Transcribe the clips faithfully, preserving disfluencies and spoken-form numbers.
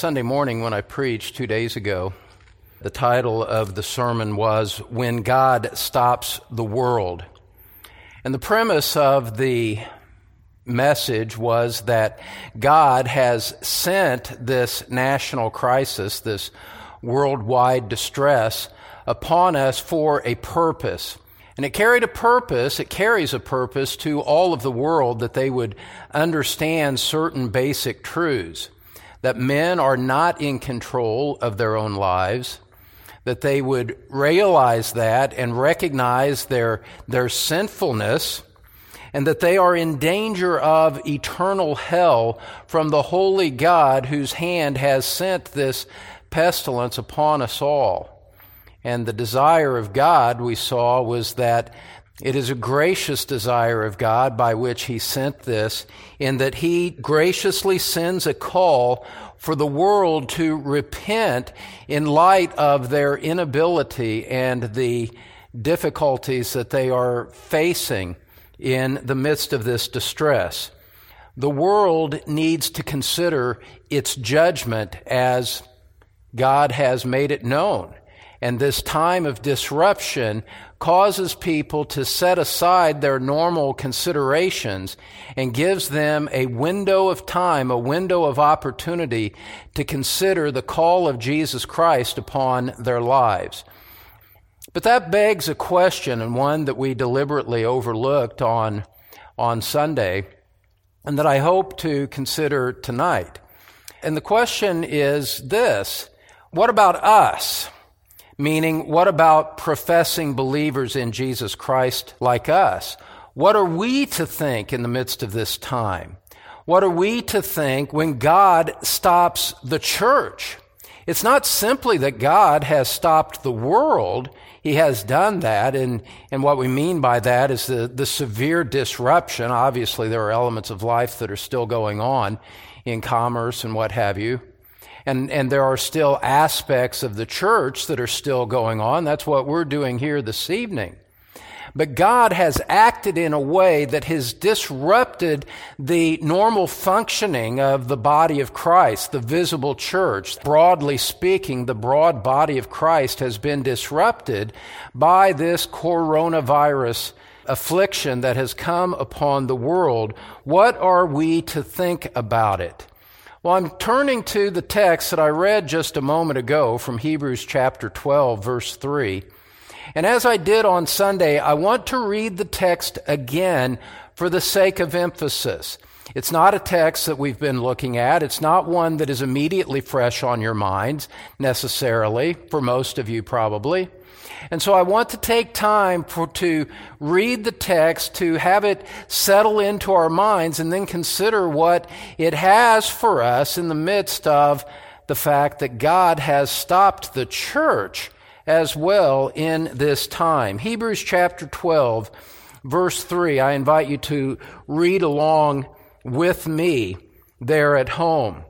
Sunday morning when I preached two days ago, the title of the sermon was When God Stops the World. And the premise of the message was that God has sent this national crisis, this worldwide distress, upon us for a purpose. And it carried a purpose, it carries a purpose to all of the world, that they would understand certain basic truths. That men are not in control of their own lives, that they would realize that and recognize their, their sinfulness, and that they are in danger of eternal hell from the holy God whose hand has sent this pestilence upon us all. And the desire of God, we saw, was that it is a gracious desire of God by which He sent this, in that He graciously sends a call for the world to repent in light of their inability and the difficulties that they are facing in the midst of this distress. The world needs to consider its judgment as God has made it known. And this time of disruption causes people to set aside their normal considerations and gives them a window of time, a window of opportunity to consider the call of Jesus Christ upon their lives. But that begs a question, and one that we deliberately overlooked on, on Sunday, and that I hope to consider tonight. And the question is this: what about us? Meaning, what about professing believers in Jesus Christ like us? What are we to think in the midst of this time? What are we to think when God stops the church? It's not simply that God has stopped the world. He has done that, and, and what we mean by that is the, the severe disruption. Obviously, there are elements of life that are still going on in commerce and what have you. And, and there are still aspects of the church that are still going on. That's what we're doing here this evening. But God has acted in a way that has disrupted the normal functioning of the body of Christ, the visible church. Broadly speaking, the broad body of Christ has been disrupted by this coronavirus affliction that has come upon the world. What are we to think about it? Well, I'm turning to the text that I read just a moment ago from Hebrews chapter twelve, verse three. And as I did on Sunday, I want to read the text again for the sake of emphasis. It's not a text that we've been looking at. It's not one that is immediately fresh on your minds, necessarily, for most of you probably. And so I want to take time for to read the text, to have it settle into our minds, and then consider what it has for us in the midst of the fact that God has stopped the church as well in this time. Hebrews chapter twelve, verse three. I invite you to read along with me there at home.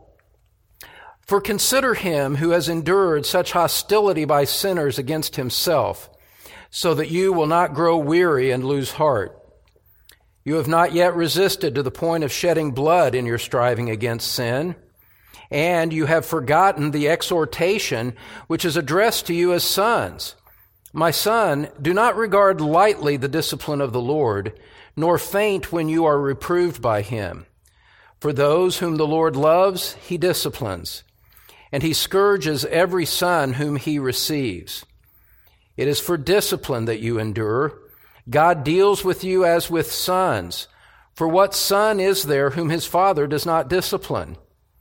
For consider him who has endured such hostility by sinners against himself, so that you will not grow weary and lose heart. You have not yet resisted to the point of shedding blood in your striving against sin, and you have forgotten the exhortation which is addressed to you as sons. My son, do not regard lightly the discipline of the Lord, nor faint when you are reproved by him. For those whom the Lord loves, he disciplines, and he scourges every son whom he receives. It is for discipline that you endure. God deals with you as with sons. For what son is there whom his father does not discipline?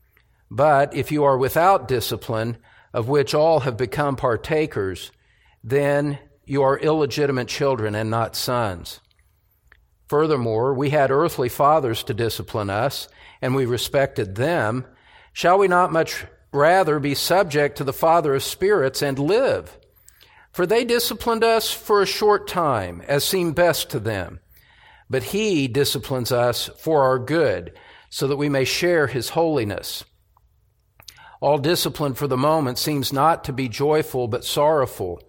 But if you are without discipline, of which all have become partakers, then you are illegitimate children and not sons. Furthermore, we had earthly fathers to discipline us, and we respected them. Shall we not much rather be subject to the Father of spirits and live? For they disciplined us for a short time, as seemed best to them. But he disciplines us for our good, so that we may share his holiness. All discipline for the moment seems not to be joyful, but sorrowful.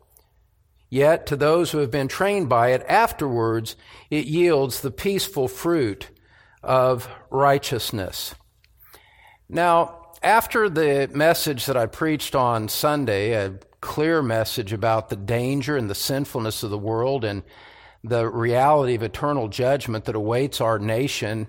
Yet to those who have been trained by it, afterwards it yields the peaceful fruit of righteousness. Now, after the message that I preached on Sunday, a clear message about the danger and the sinfulness of the world and the reality of eternal judgment that awaits our nation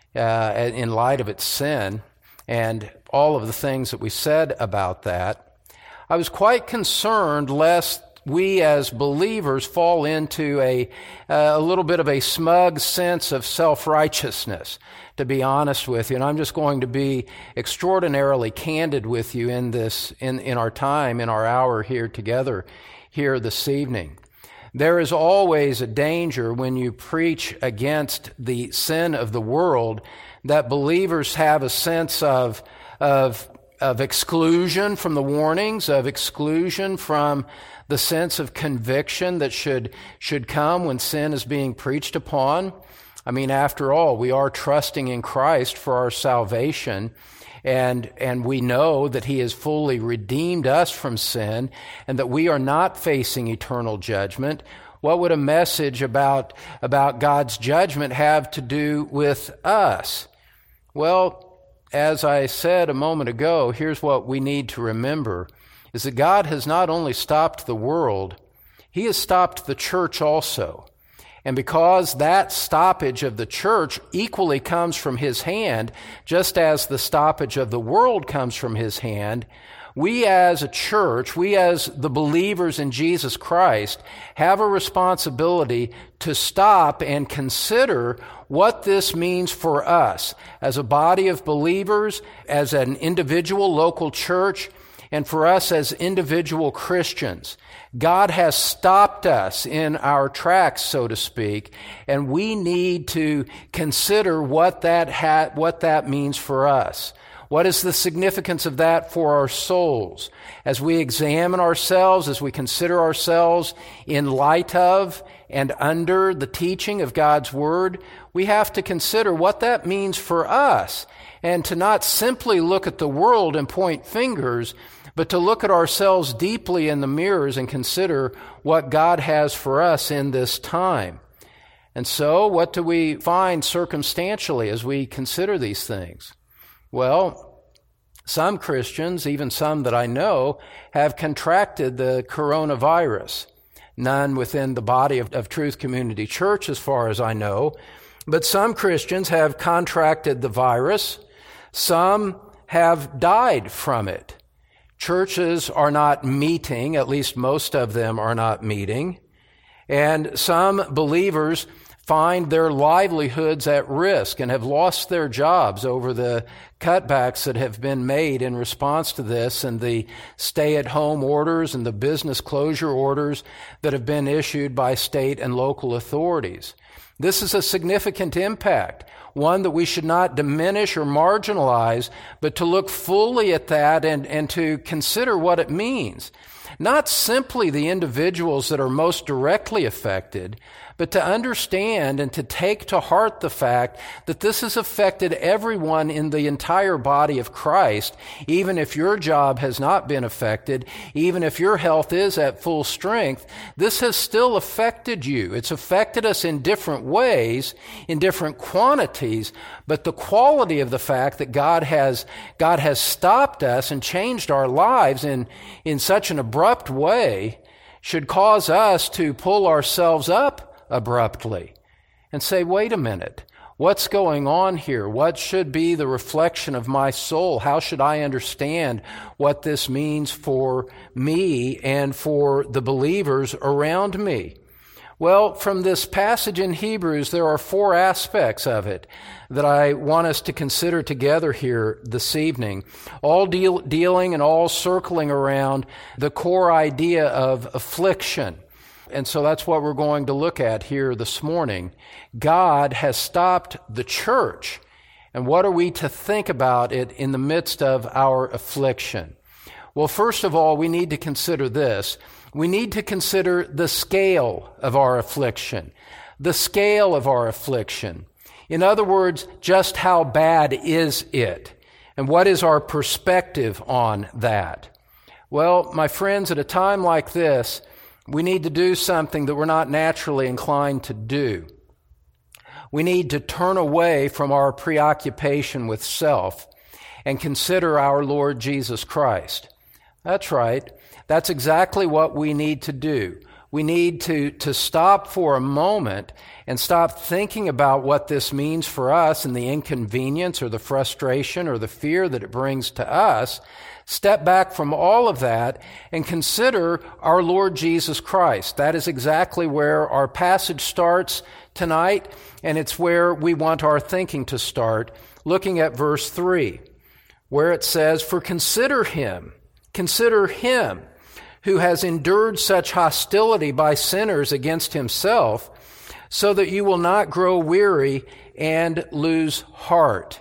uh, in light of its sin, and all of the things that we said about that, I was quite concerned lest we as believers fall into a, a little bit of a smug sense of self-righteousness, to be honest with you. And I'm just going to be extraordinarily candid with you in this, in, in our time, in our hour here together here this evening. There is always a danger when you preach against the sin of the world that believers have a sense of, of, of exclusion from the warnings, of exclusion from the sense of conviction that should, should come when sin is being preached upon. I mean, after all, we are trusting in Christ for our salvation, and and we know that He has fully redeemed us from sin and that we are not facing eternal judgment. What would a message about, about God's judgment have to do with us? Well, as I said a moment ago, here's what we need to remember, is that God has not only stopped the world, He has stopped the church also. And because that stoppage of the church equally comes from His hand, just as the stoppage of the world comes from His hand, we as a church, we as the believers in Jesus Christ, have a responsibility to stop and consider what this means for us as a body of believers, as an individual local church, and for us as individual Christians. God has stopped us in our tracks, so to speak, and we need to consider what that ha- what that means for us. What is the significance of that for our souls? As we examine ourselves, as we consider ourselves in light of and under the teaching of God's Word, we have to consider what that means for us, and to not simply look at the world and point fingers, but to look at ourselves deeply in the mirrors and consider what God has for us in this time. And so, what do we find circumstantially as we consider these things? Well, some Christians, even some that I know, have contracted the coronavirus. None within the body of, of Truth Community Church, as far as I know, but some Christians have contracted the virus. Some have died from it. Churches are not meeting, at least most of them are not meeting, and some believers find their livelihoods at risk and have lost their jobs over the cutbacks that have been made in response to this and the stay-at-home orders and the business closure orders that have been issued by state and local authorities. This is a significant impact, one that we should not diminish or marginalize, but to look fully at that and, and to consider what it means. Not simply the individuals that are most directly affected, but to understand and to take to heart the fact that this has affected everyone in the entire body of Christ, even if your job has not been affected, even if your health is at full strength, this has still affected you. It's affected us in different ways, in different quantities, but the quality of the fact that God has, God has stopped us and changed our lives in, in such an abrupt way should cause us to pull ourselves up abruptly and say, wait a minute, what's going on here? What should be the reflection of my soul? How should I understand what this means for me and for the believers around me? Well, from this passage in Hebrews, there are four aspects of it that I want us to consider together here this evening, all deal, dealing and all circling around the core idea of affliction. And so that's what we're going to look at here this morning. God has stopped the church. And what are we to think about it in the midst of our affliction? Well, first of all, we need to consider this. We need to consider the scale of our affliction. The scale of our affliction. In other words, just how bad is it? And what is our perspective on that? Well, my friends, at a time like this, we need to do something that we're not naturally inclined to do. We need to turn away from our preoccupation with self and consider our Lord Jesus Christ. That's right. That's exactly what we need to do. We need to, to stop for a moment and stop thinking about what this means for us and the inconvenience or the frustration or the fear that it brings to us. Step back from all of that and consider our Lord Jesus Christ. That is exactly where our passage starts tonight, and it's where we want our thinking to start, looking at verse three, where it says, "For consider him, consider him who has endured such hostility by sinners against himself, so that you will not grow weary and lose heart."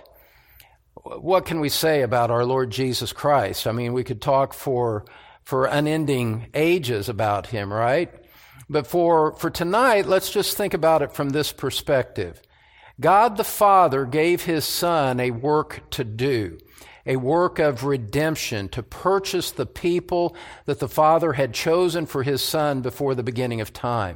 What can we say about our Lord Jesus Christ? I mean, we could talk for for unending ages about him, right? But for, for tonight, let's just think about it from this perspective. God the Father gave his Son a work to do, a work of redemption, to purchase the people that the Father had chosen for his Son before the beginning of time.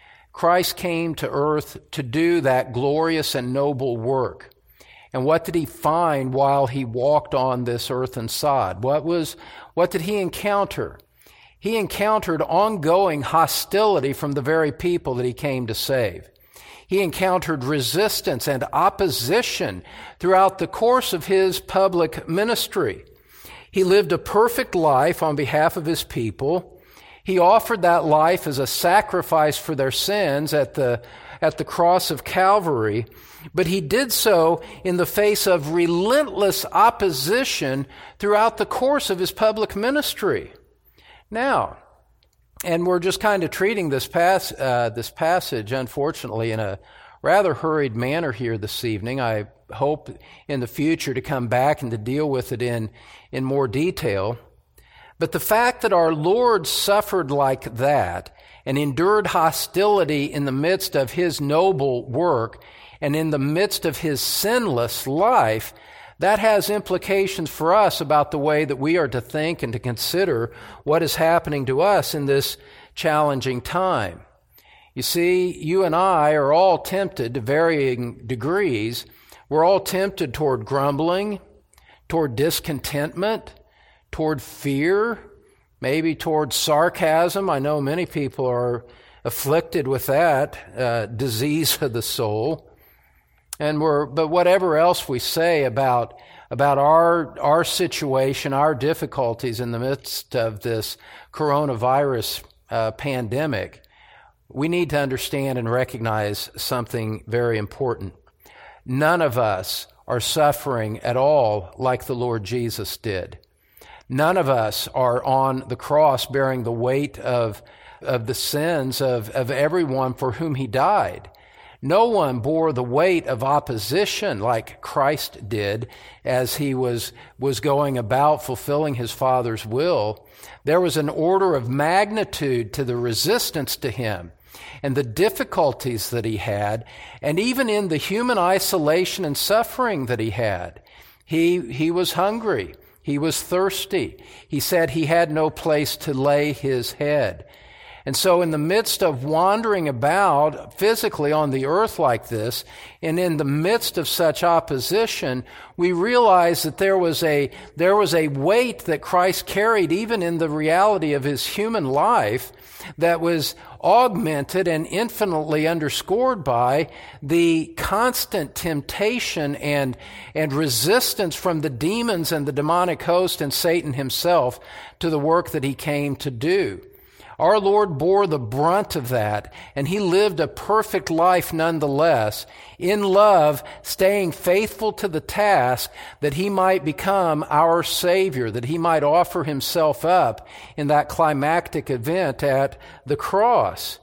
Christ came to earth to do that glorious and noble work. And what did he find while he walked on this earthen sod? What was, what did he encounter? He encountered ongoing hostility from the very people that he came to save. He encountered resistance and opposition throughout the course of his public ministry. He lived a perfect life on behalf of his people. He offered that life as a sacrifice for their sins at the, at the cross of Calvary, but he did so in the face of relentless opposition throughout the course of his public ministry. Now, and we're just kind of treating this pass, uh, this passage, unfortunately, in a rather hurried manner here this evening. I hope in the future to come back and to deal with it in, in more detail. But the fact that our Lord suffered like that and endured hostility in the midst of his noble work and in the midst of his sinless life, that has implications for us about the way that we are to think and to consider what is happening to us in this challenging time. You see, you and I are all tempted to varying degrees. We're all tempted toward grumbling, toward discontentment, toward fear, maybe toward sarcasm. I know many people are afflicted with that uh, disease of the soul. And we're, but whatever else we say about, about our, our situation, our difficulties in the midst of this coronavirus uh, pandemic, we need to understand and recognize something very important. None of us are suffering at all like the Lord Jesus did. None of us are on the cross bearing the weight of, of the sins of, of everyone for whom he died. No one bore the weight of opposition like Christ did as he was, was going about fulfilling his Father's will. There was an order of magnitude to the resistance to him and the difficulties that he had, and even in the human isolation and suffering that he had. He, he was hungry. He was thirsty. He said he had no place to lay his head. And so in the midst of wandering about physically on the earth like this, and in the midst of such opposition, we realize that there was a, there was a weight that Christ carried even in the reality of his human life that was augmented and infinitely underscored by the constant temptation and, and resistance from the demons and the demonic host and Satan himself to the work that he came to do. Our Lord bore the brunt of that, and he lived a perfect life nonetheless, in love, staying faithful to the task that he might become our Savior, that he might offer himself up in that climactic event at the cross.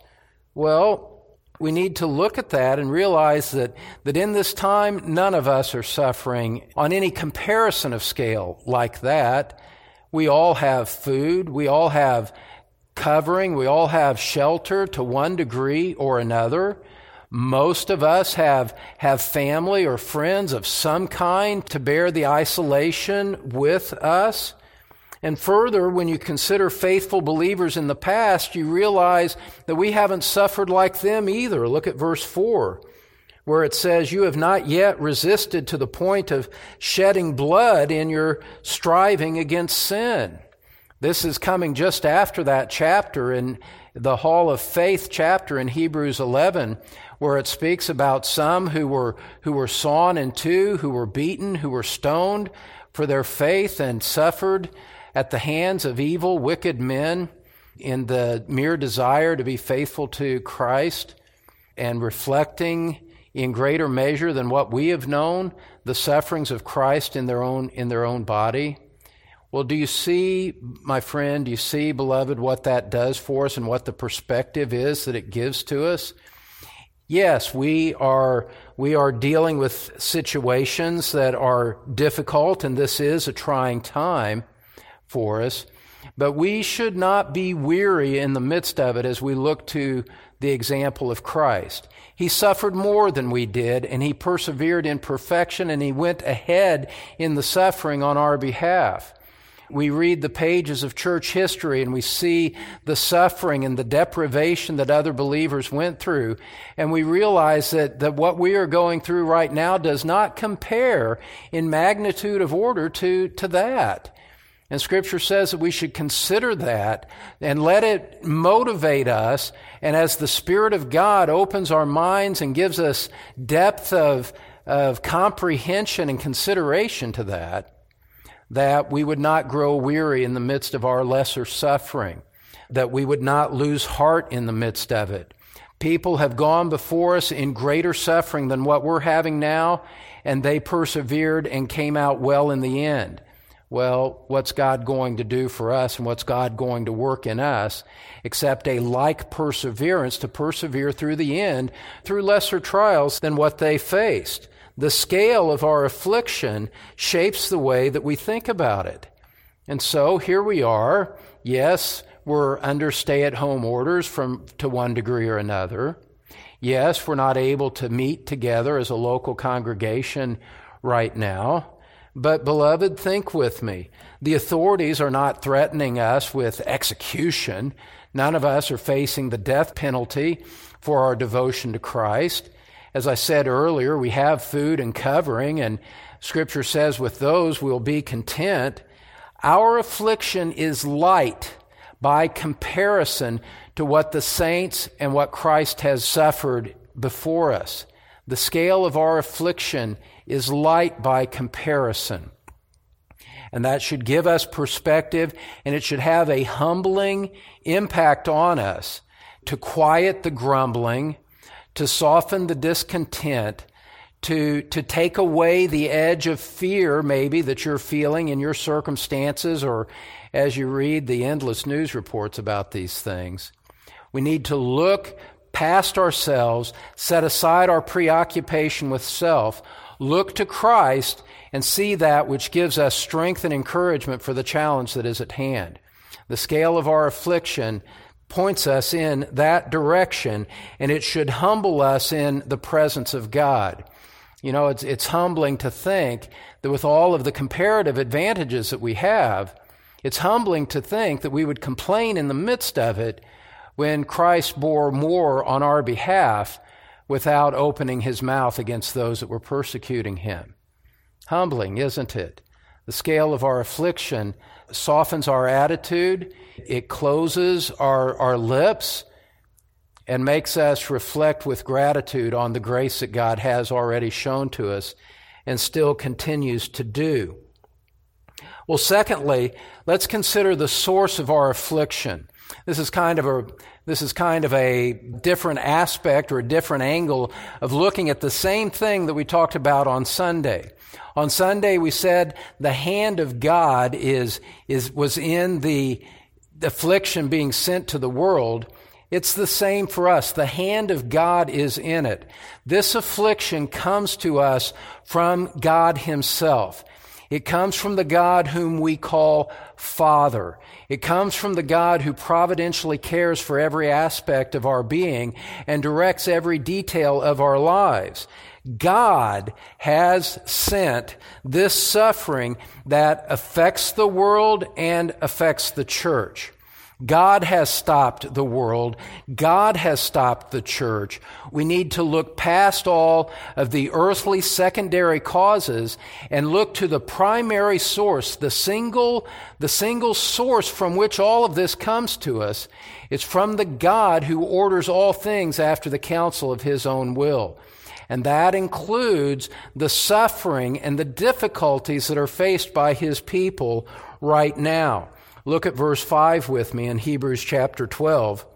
Well, we need to look at that and realize that, that in this time, none of us are suffering on any comparison of scale like that. We all have food. We all have covering. We all have shelter to one degree or another. Most of us have, have family or friends of some kind to bear the isolation with us. And further, when you consider faithful believers in the past, you realize that we haven't suffered like them either. Look at verse four. where it says, you have not yet resisted to the point of shedding blood in your striving against sin. This is coming just after that chapter in the Hall of Faith chapter in Hebrews eleven, where it speaks about some who were who were sawn in two, who were beaten, who were stoned for their faith and suffered at the hands of evil, wicked men in the mere desire to be faithful to Christ and reflecting in greater measure than what we have known the sufferings of Christ in their own in their own body. Well, do you see, my friend, do you see, beloved, what that does for us and what the perspective is that it gives to us? Yes, we are we are dealing with situations that are difficult, and this is a trying time for us. But we should not be weary in the midst of it as we look to the example of Christ. He suffered more than we did, and he persevered in perfection, and he went ahead in the suffering on our behalf. We read the pages of church history and we see the suffering and the deprivation that other believers went through, and we realize that, that what we are going through right now does not compare in magnitude of order to, to that. And Scripture says that we should consider that and let it motivate us, and as the Spirit of God opens our minds and gives us depth of, of comprehension and consideration to that, that we would not grow weary in the midst of our lesser suffering, that we would not lose heart in the midst of it. People have gone before us in greater suffering than what we're having now, and they persevered and came out well in the end. Well, what's God going to do for us, and what's God going to work in us, except a like perseverance to persevere through the end, through lesser trials than what they faced. The scale of our affliction shapes the way that we think about it. And so here we are. Yes, we're under stay-at-home orders from to one degree or another. Yes, we're not able to meet together as a local congregation right now. But, beloved, think with me. The authorities are not threatening us with execution. None of us are facing the death penalty for our devotion to Christ. As I said earlier, we have food and covering, and Scripture says with those we'll be content. Our affliction is light by comparison to what the saints and what Christ has suffered before us. The scale of our affliction is light by comparison. And that should give us perspective, and it should have a humbling impact on us to quiet the grumbling, to soften the discontent, to, to take away the edge of fear maybe that you're feeling in your circumstances, or as you read the endless news reports about these things. We need to look past ourselves, set aside our preoccupation with self, look to Christ, and see that which gives us strength and encouragement for the challenge that is at hand. The scale of our affliction points us in that direction, and it should humble us in the presence of God. You know, it's it's humbling to think that with all of the comparative advantages that we have, it's humbling to think that we would complain in the midst of it when Christ bore more on our behalf without opening his mouth against those that were persecuting him. Humbling, isn't it? The scale of our affliction softens our attitude. It closes our, our lips and makes us reflect with gratitude on the grace that God has already shown to us and still continues to do. Well, secondly, let's consider the source of our affliction. This is kind of a this is kind of a different aspect or a different angle of looking at the same thing that we talked about on Sunday. On Sunday, we said the hand of God is is was in the affliction being sent to the world. It's the same for us. The hand of God is in it. This affliction comes to us from God himself. It comes from the God whom we call Father. It comes from the God who providentially cares for every aspect of our being and directs every detail of our lives. God has sent this suffering that affects the world and affects the church. God has stopped the world. God has stopped the church. We need to look past all of the earthly secondary causes and look to the primary source, the single, the single source from which all of this comes to us. It's from the God who orders all things after the counsel of his own will. And that includes the suffering and the difficulties that are faced by his people right now. Look at verse five with me in Hebrews chapter twelve,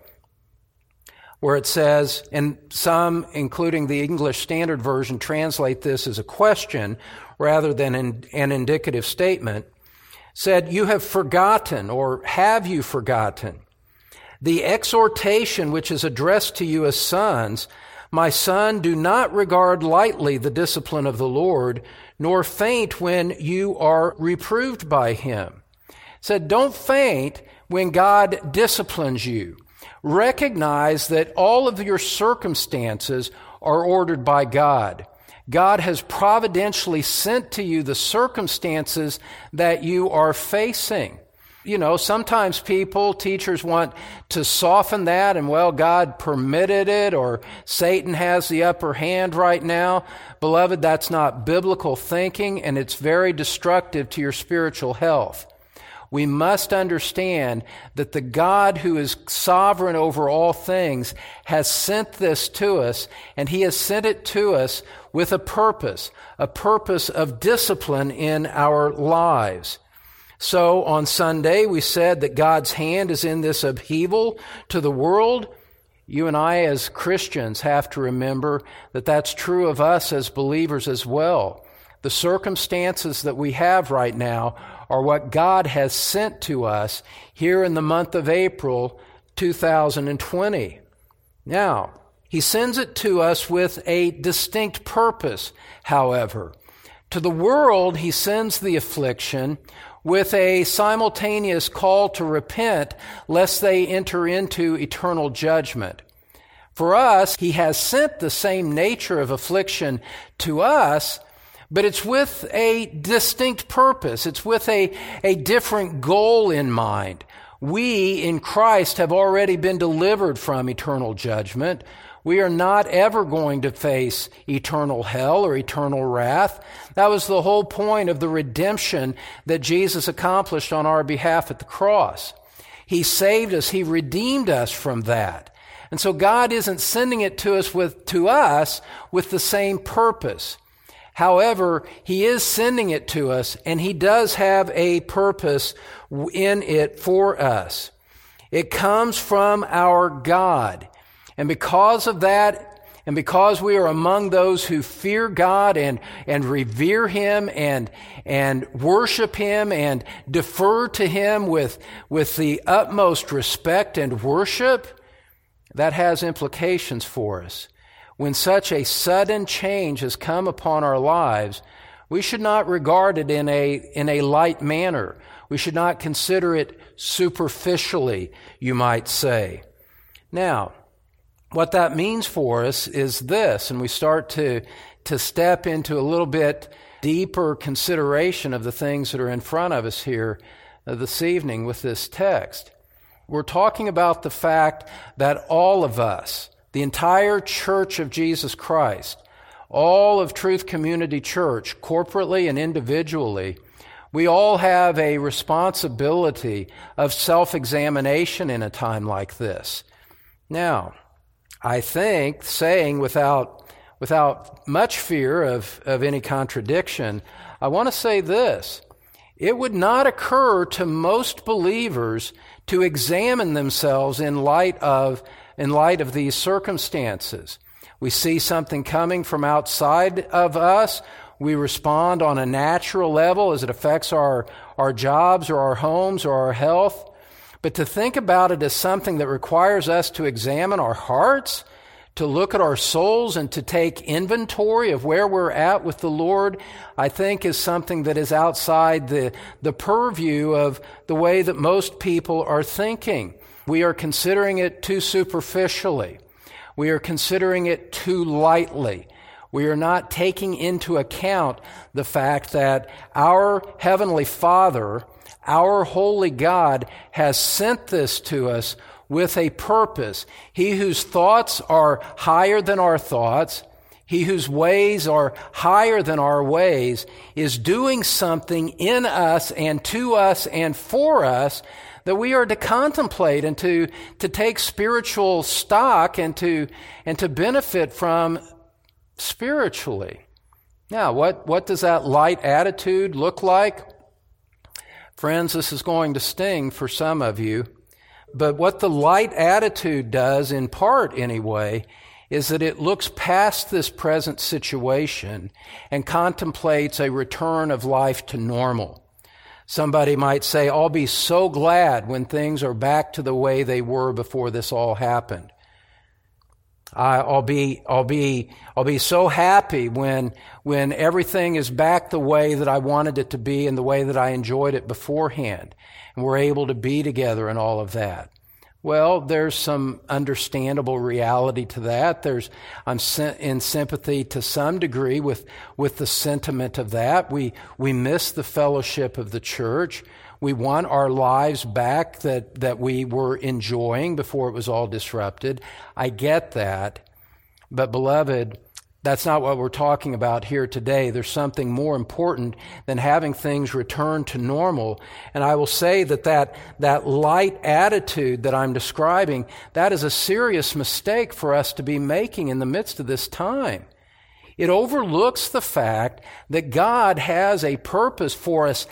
where it says, and some, including the English Standard Version, translate this as a question rather than an, an indicative statement, said, "You have forgotten," or "have you forgotten, the exhortation which is addressed to you as sons? My son, do not regard lightly the discipline of the Lord, nor faint when you are reproved by him." Said, don't faint when God disciplines you. Recognize that all of your circumstances are ordered by God. God has providentially sent to you the circumstances that you are facing. You know, sometimes people, teachers want to soften that and, well, God permitted it, or Satan has the upper hand right now. Beloved, that's not biblical thinking, and it's very destructive to your spiritual health. We must understand that the God who is sovereign over all things has sent this to us, and he has sent it to us with a purpose, a purpose of discipline in our lives. So on Sunday, we said that God's hand is in this upheaval to the world. You and I as Christians have to remember that that's true of us as believers as well. The circumstances that we have right now are what God has sent to us here in the month of April two thousand twenty. Now, he sends it to us with a distinct purpose, however. To the world, he sends the affliction with a simultaneous call to repent, lest they enter into eternal judgment. For us, he has sent the same nature of affliction to us, but it's with a distinct purpose. It's with a, a different goal in mind. We, in Christ, have already been delivered from eternal judgment. We are not ever going to face eternal hell or eternal wrath. That was the whole point of the redemption that Jesus accomplished on our behalf at the cross. He saved us. He redeemed us from that. And so God isn't sending it to us with, to us with the same purpose. However, he is sending it to us, and he does have a purpose in it for us. It comes from our God. And because of that, and because we are among those who fear God and, and revere him and, and worship him and defer to him with, with the utmost respect and worship, that has implications for us. When such a sudden change has come upon our lives, we should not regard it in a, in a light manner. We should not consider it superficially, you might say. Now, what that means for us is this, and we start to, to step into a little bit deeper consideration of the things that are in front of us here uh, this evening with this text. We're talking about the fact that all of us, the entire Church of Jesus Christ, all of Truth Community Church, corporately and individually, we all have a responsibility of self-examination in a time like this. Now, I think, saying without without much fear of, of any contradiction, I want to say this. It would not occur to most believers to examine themselves in light of in light of these circumstances. We see something coming from outside of us. We respond on a natural level as it affects our, our jobs or our homes or our health. But to think about it as something that requires us to examine our hearts, to look at our souls and to take inventory of where we're at with the Lord, I think is something that is outside the, the purview of the way that most people are thinking. We are considering it too superficially. We are considering it too lightly. We are not taking into account the fact that our Heavenly Father, Our holy God has sent this to us with a purpose. He whose thoughts are higher than our thoughts, he whose ways are higher than our ways, is doing something in us and to us and for us that we are to contemplate and to, to take spiritual stock and to, and to benefit from spiritually. Now, what, what does that light attitude look like? Friends, this is going to sting for some of you, but what the light attitude does, in part anyway, is that it looks past this present situation and contemplates a return of life to normal. Somebody might say, I'll be so glad when things are back to the way they were before this all happened. I'll be, I'll be, I'll be so happy when, when everything is back the way that I wanted it to be and the way that I enjoyed it beforehand, and we're able to be together and all of that. Well, there's some understandable reality to that. There's, I'm in sympathy to some degree with, with the sentiment of that. We, we miss the fellowship of the church. We want our lives back that, that we were enjoying before it was all disrupted. I get that. But beloved, that's not what we're talking about here today. There's something more important than having things return to normal. And I will say that that, that light attitude that I'm describing, that is a serious mistake for us to be making in the midst of this time. It overlooks the fact that God has a purpose for us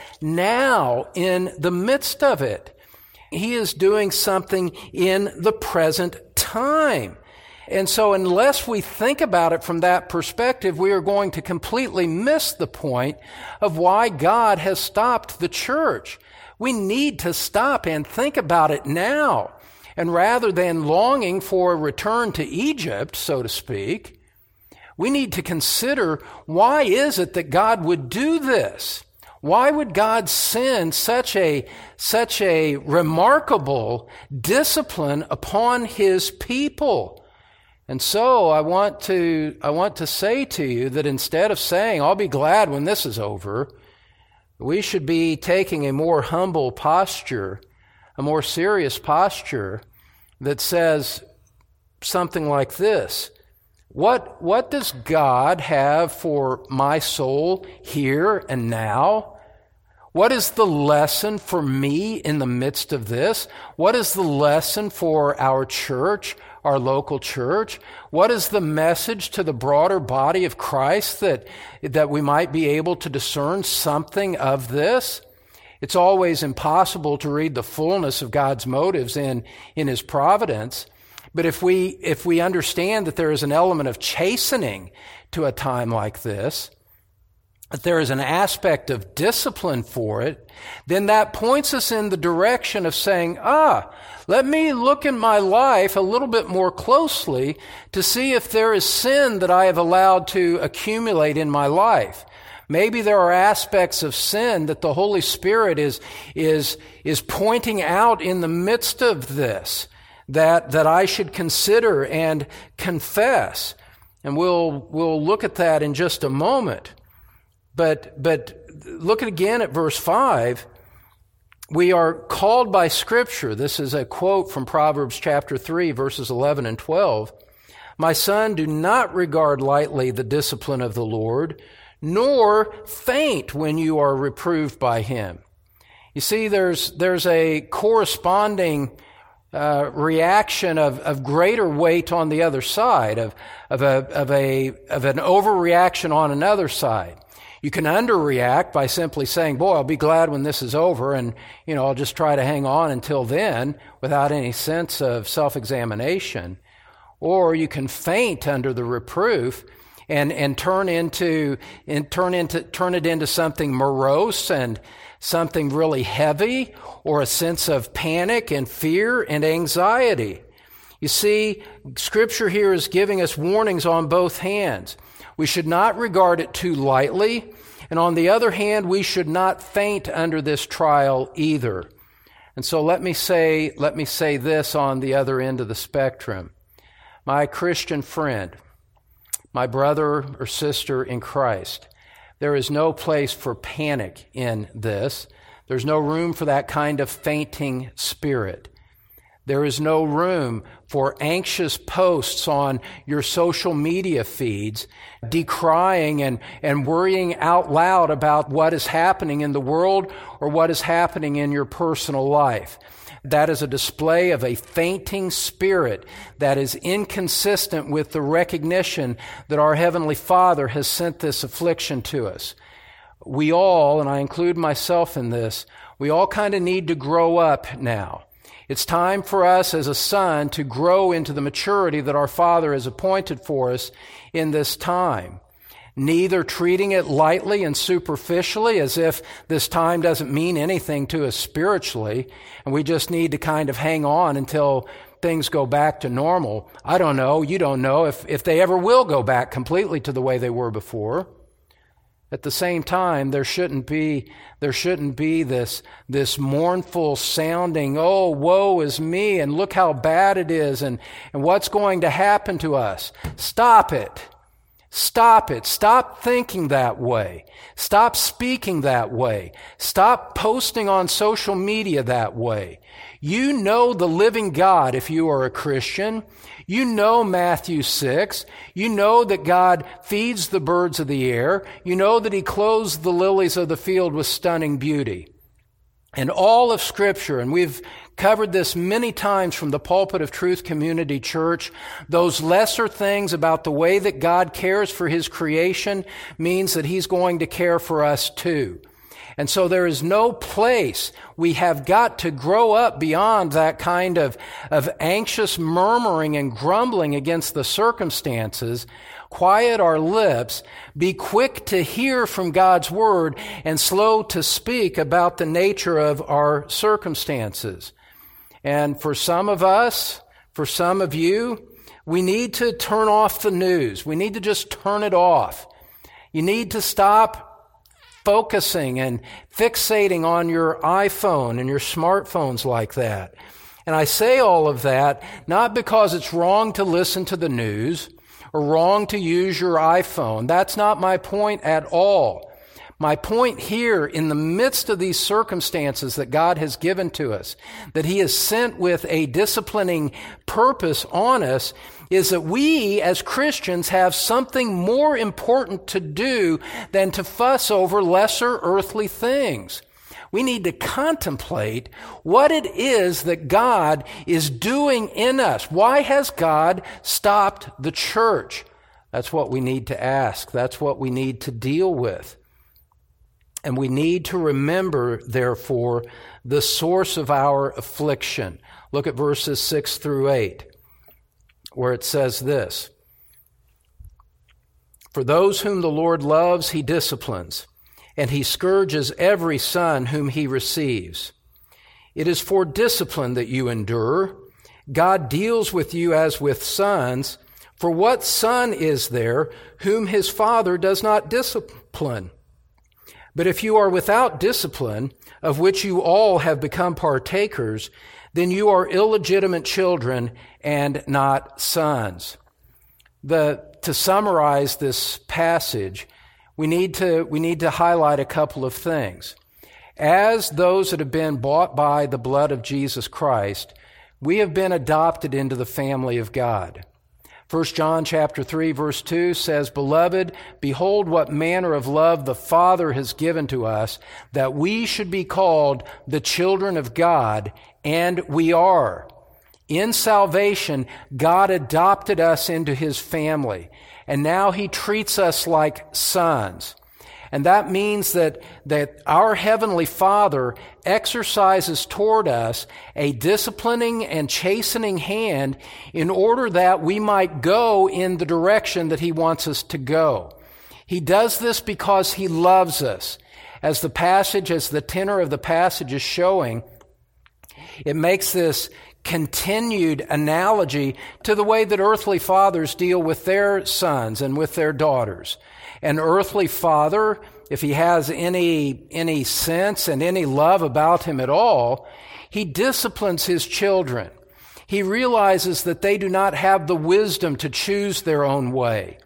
now in the midst of it. He is doing something in the present time. And so unless we think about it from that perspective, we are going to completely miss the point of why God has stopped the church. We need to stop and think about it now. And rather than longing for a return to Egypt, so to speak, we need to consider, why is it that God would do this? Why would God send such a, such a remarkable discipline upon His people? And so I want to, I want to say to you that instead of saying, I'll be glad when this is over, we should be taking a more humble posture, a more serious posture that says something like this. What, what does God have for my soul here and now? What is the lesson for me in the midst of this? What is the lesson for our church, our local church? What is the message to the broader body of Christ that, that we might be able to discern something of this? It's always impossible to read the fullness of God's motives in, in His providence. But if we, if we understand that there is an element of chastening to a time like this, that there is an aspect of discipline for it, then that points us in the direction of saying, ah, let me look in my life a little bit more closely to see if there is sin that I have allowed to accumulate in my life. Maybe there are aspects of sin that the Holy Spirit is, is, is pointing out in the midst of this that, that I should consider and confess. And we'll, we'll look at that in just a moment. But, but look again at verse five. We are called by Scripture. This is a quote from Proverbs chapter three, verses eleven and twelve. My son, do not regard lightly the discipline of the Lord, nor faint when you are reproved by Him. You see, there's, there's a corresponding uh, reaction of, of greater weight on the other side, of, of a, of a, of an overreaction on another side. You can underreact by simply saying, boy, I'll be glad when this is over, and, you know, I'll just try to hang on until then without any sense of self-examination. Or you can faint under the reproof and, and turn into, and turn into, turn it into something morose and something really heavy, or a sense of panic and fear and anxiety. You see, Scripture here is giving us warnings on both hands. We should not regard it too lightly, and on the other hand, we should not faint under this trial either. And so let me say, let me say this on the other end of the spectrum. My Christian friend, my brother or sister in Christ, there is no place for panic in this. There's no room for that kind of fainting spirit. There is no room for anxious posts on your social media feeds, decrying and, and worrying out loud about what is happening in the world or what is happening in your personal life. That is a display of a fainting spirit that is inconsistent with the recognition that our Heavenly Father has sent this affliction to us. We all, and I include myself in this, we all kind of need to grow up now. It's time for us as a son to grow into the maturity that our Father has appointed for us in this time. Neither treating it lightly and superficially as if this time doesn't mean anything to us spiritually and we just need to kind of hang on until things go back to normal. I don't know, you don't know if, if they ever will go back completely to the way they were before. At the same time, there shouldn't be there shouldn't be this this mournful sounding, oh, woe is me, and look how bad it is, and, and what's going to happen to us. Stop it. Stop it. Stop thinking that way. Stop speaking that way. Stop posting on social media that way. You know the living God if you are a Christian. You know Matthew six. You know that God feeds the birds of the air. You know that He clothes the lilies of the field with stunning beauty. And all of Scripture, and we've covered this many times from the pulpit of Truth Community Church, those lesser things about the way that God cares for His creation means that He's going to care for us too. And so there is no place. We have got to grow up beyond that kind of, of anxious murmuring and grumbling against the circumstances, quiet our lips, be quick to hear from God's Word, and slow to speak about the nature of our circumstances. And for some of us, for some of you, we need to turn off the news. We need to just turn it off. You need to stop focusing and fixating on your iPhone and your smartphones like that. And I say all of that not because it's wrong to listen to the news or wrong to use your iPhone. That's not my point at all. My point here, in the midst of these circumstances that God has given to us, that He has sent with a disciplining purpose on us, is that we as Christians have something more important to do than to fuss over lesser earthly things. We need to contemplate what it is that God is doing in us. Why has God stopped the church? That's what we need to ask. That's what we need to deal with. And we need to remember, therefore, the source of our affliction. Look at verses six through eight, where it says this: For those whom the Lord loves, He disciplines, and He scourges every son whom He receives. It is for discipline that you endure. God deals with you as with sons. For what son is there whom his father does not discipline? But if you are without discipline, of which you all have become partakers, then you are illegitimate children and not sons. The, to summarize this passage, we need to, we need to highlight a couple of things. As those that have been bought by the blood of Jesus Christ, we have been adopted into the family of God. First John chapter three verse two says, Beloved, behold what manner of love the Father has given to us, that we should be called the children of God, and we are. In salvation, God adopted us into His family, and now He treats us like sons. And that means that, that our Heavenly Father exercises toward us a disciplining and chastening hand in order that we might go in the direction that He wants us to go. He does this because He loves us. As the passage, as the tenor of the passage is showing, it makes this continued analogy to the way that earthly fathers deal with their sons and with their daughters. An earthly father, if he has any, any sense and any love about him at all, he disciplines his children. He realizes that they do not have the wisdom to choose their own way.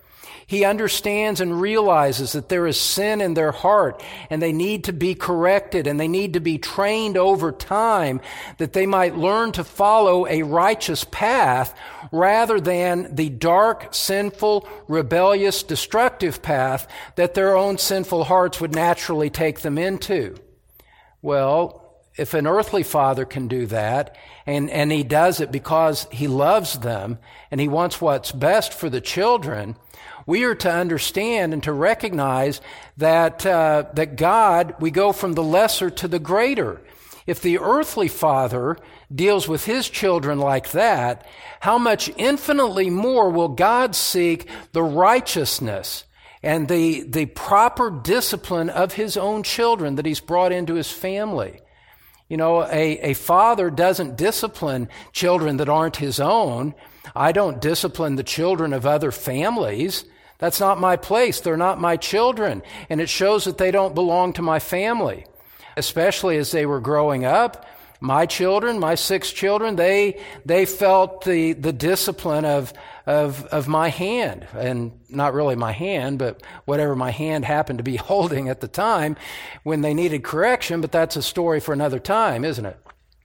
He understands and realizes that there is sin in their heart and they need to be corrected and they need to be trained over time that they might learn to follow a righteous path rather than the dark, sinful, rebellious, destructive path that their own sinful hearts would naturally take them into. Well, if an earthly father can do that, and, and he does it because he loves them and he wants what's best for the children, we are to understand and to recognize that uh, that God, we go from the lesser to the greater. If the earthly father deals with his children like that, how much infinitely more will God seek the righteousness and the the proper discipline of his own children that he's brought into his family? You know, a, a father doesn't discipline children that aren't his own. I don't discipline the children of other families. That's not my place. They're not my children. And it shows that they don't belong to my family. Especially as they were growing up, my children, my six children, they they felt the, the discipline of, of of my hand. And not really my hand, but whatever my hand happened to be holding at the time when they needed correction. But that's a story for another time, isn't it?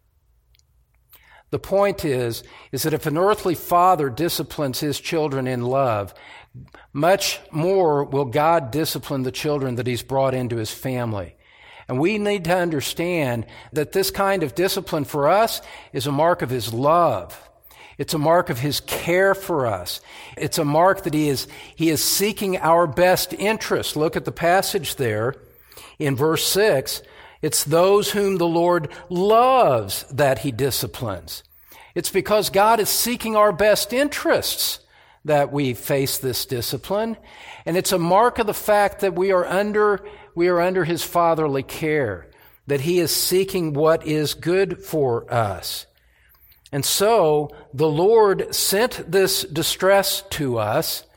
The point is, is that if an earthly father disciplines his children in love, much more will God discipline the children that he's brought into his family. And we need to understand that this kind of discipline for us is a mark of his love. It's a mark of his care for us. It's a mark that he is, he is seeking our best interest. Look at the passage there in verse six. It's those whom the Lord loves that he disciplines. It's because God is seeking our best interests that we face this discipline. And it's a mark of the fact that we are under, we are under his fatherly care, that he is seeking what is good for us. And so the Lord sent this distress to us,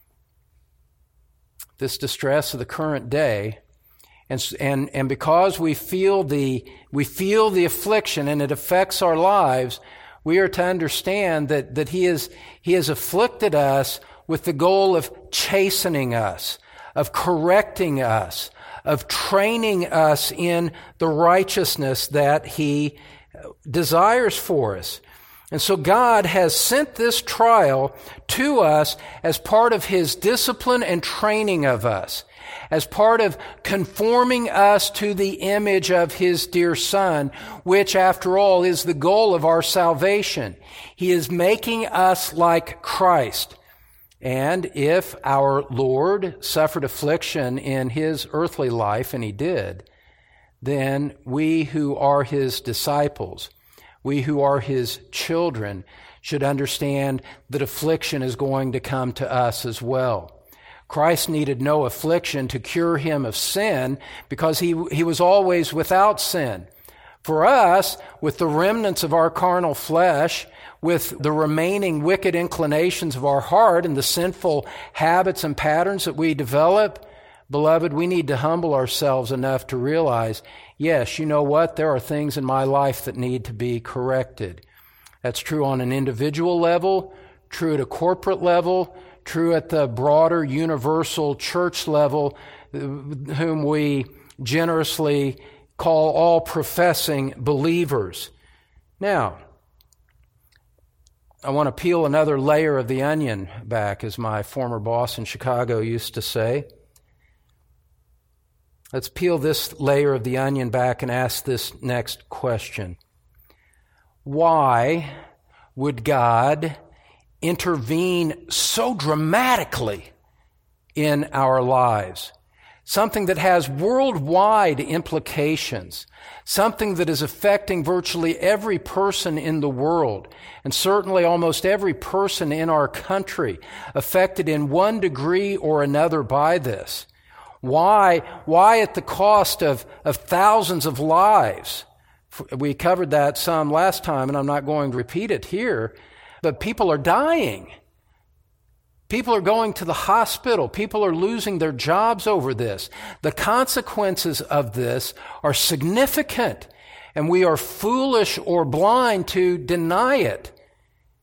this distress of the current day, and, and, and because we feel the, we feel the affliction and it affects our lives, we are to understand that, that he is, he has afflicted us with the goal of chastening us, of correcting us, of training us in the righteousness that he desires for us. And so God has sent this trial to us as part of his discipline and training of us, as part of conforming us to the image of his dear Son, which, after all, is the goal of our salvation. He is making us like Christ. And if our Lord suffered affliction in his earthly life, and he did, then we who are his disciples, we who are his children, should understand that affliction is going to come to us as well. Christ needed no affliction to cure him of sin because he, he was always without sin. For us, with the remnants of our carnal flesh, with the remaining wicked inclinations of our heart and the sinful habits and patterns that we develop, beloved, we need to humble ourselves enough to realize, yes, you know what? There are things in my life that need to be corrected. That's true on an individual level, true at a corporate level, true at the broader universal church level, whom we generously call all professing believers. Now, I want to peel another layer of the onion back, as my former boss in Chicago used to say. Let's peel this layer of the onion back and ask this next question. Why would God intervene so dramatically in our lives? Something that has worldwide implications, something that is affecting virtually every person in the world, and certainly almost every person in our country, affected in one degree or another by this. Why, why at the cost of, of thousands of lives? We covered that some last time, and I'm not going to repeat it here, but people are dying. People are going to the hospital. People are losing their jobs over this. The consequences of this are significant, and we are foolish or blind to deny it.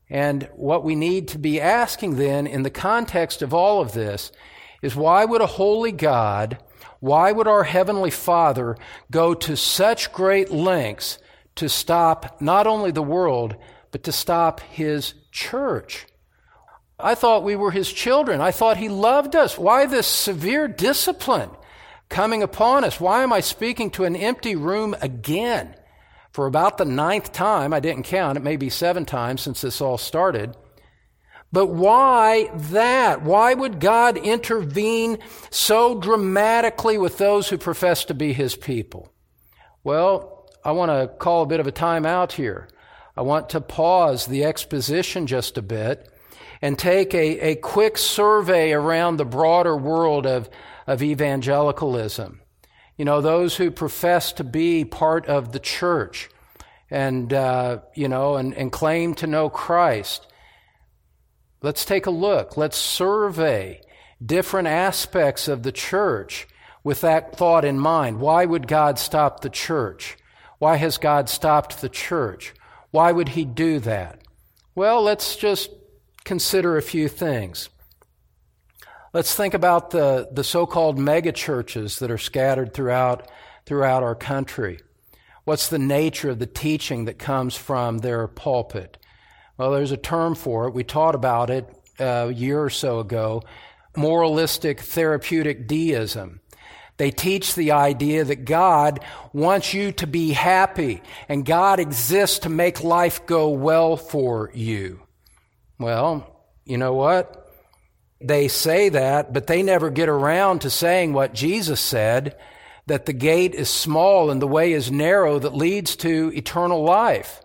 And what we need to be asking then in the context of all of this is, why would a holy God, why would our Heavenly Father go to such great lengths to stop not only the world, but to stop His church? I thought we were His children. I thought He loved us. Why this severe discipline coming upon us? Why am I speaking to an empty room again? For about the ninth time, I didn't count, it may be seven times since this all started. But why that? Why would God intervene so dramatically with those who profess to be His people? Well, I want to call a bit of a time out here. I want to pause the exposition just a bit and take a, a quick survey around the broader world of, of evangelicalism. You know, those who profess to be part of the church and, uh, you know, and, and claim to know Christ. Let's take a look. Let's survey different aspects of the church with that thought in mind. Why would God stop the church? Why has God stopped the church? Why would He do that? Well, let's just consider a few things. Let's think about the, the so-called mega churches that are scattered throughout, throughout our country. What's the nature of the teaching that comes from their pulpit? Well, there's a term for it. We taught about it uh, a year or so ago, moralistic therapeutic deism. They teach the idea that God wants you to be happy and God exists to make life go well for you. Well, you know what? They say that, but they never get around to saying what Jesus said, that the gate is small and the way is narrow that leads to eternal life.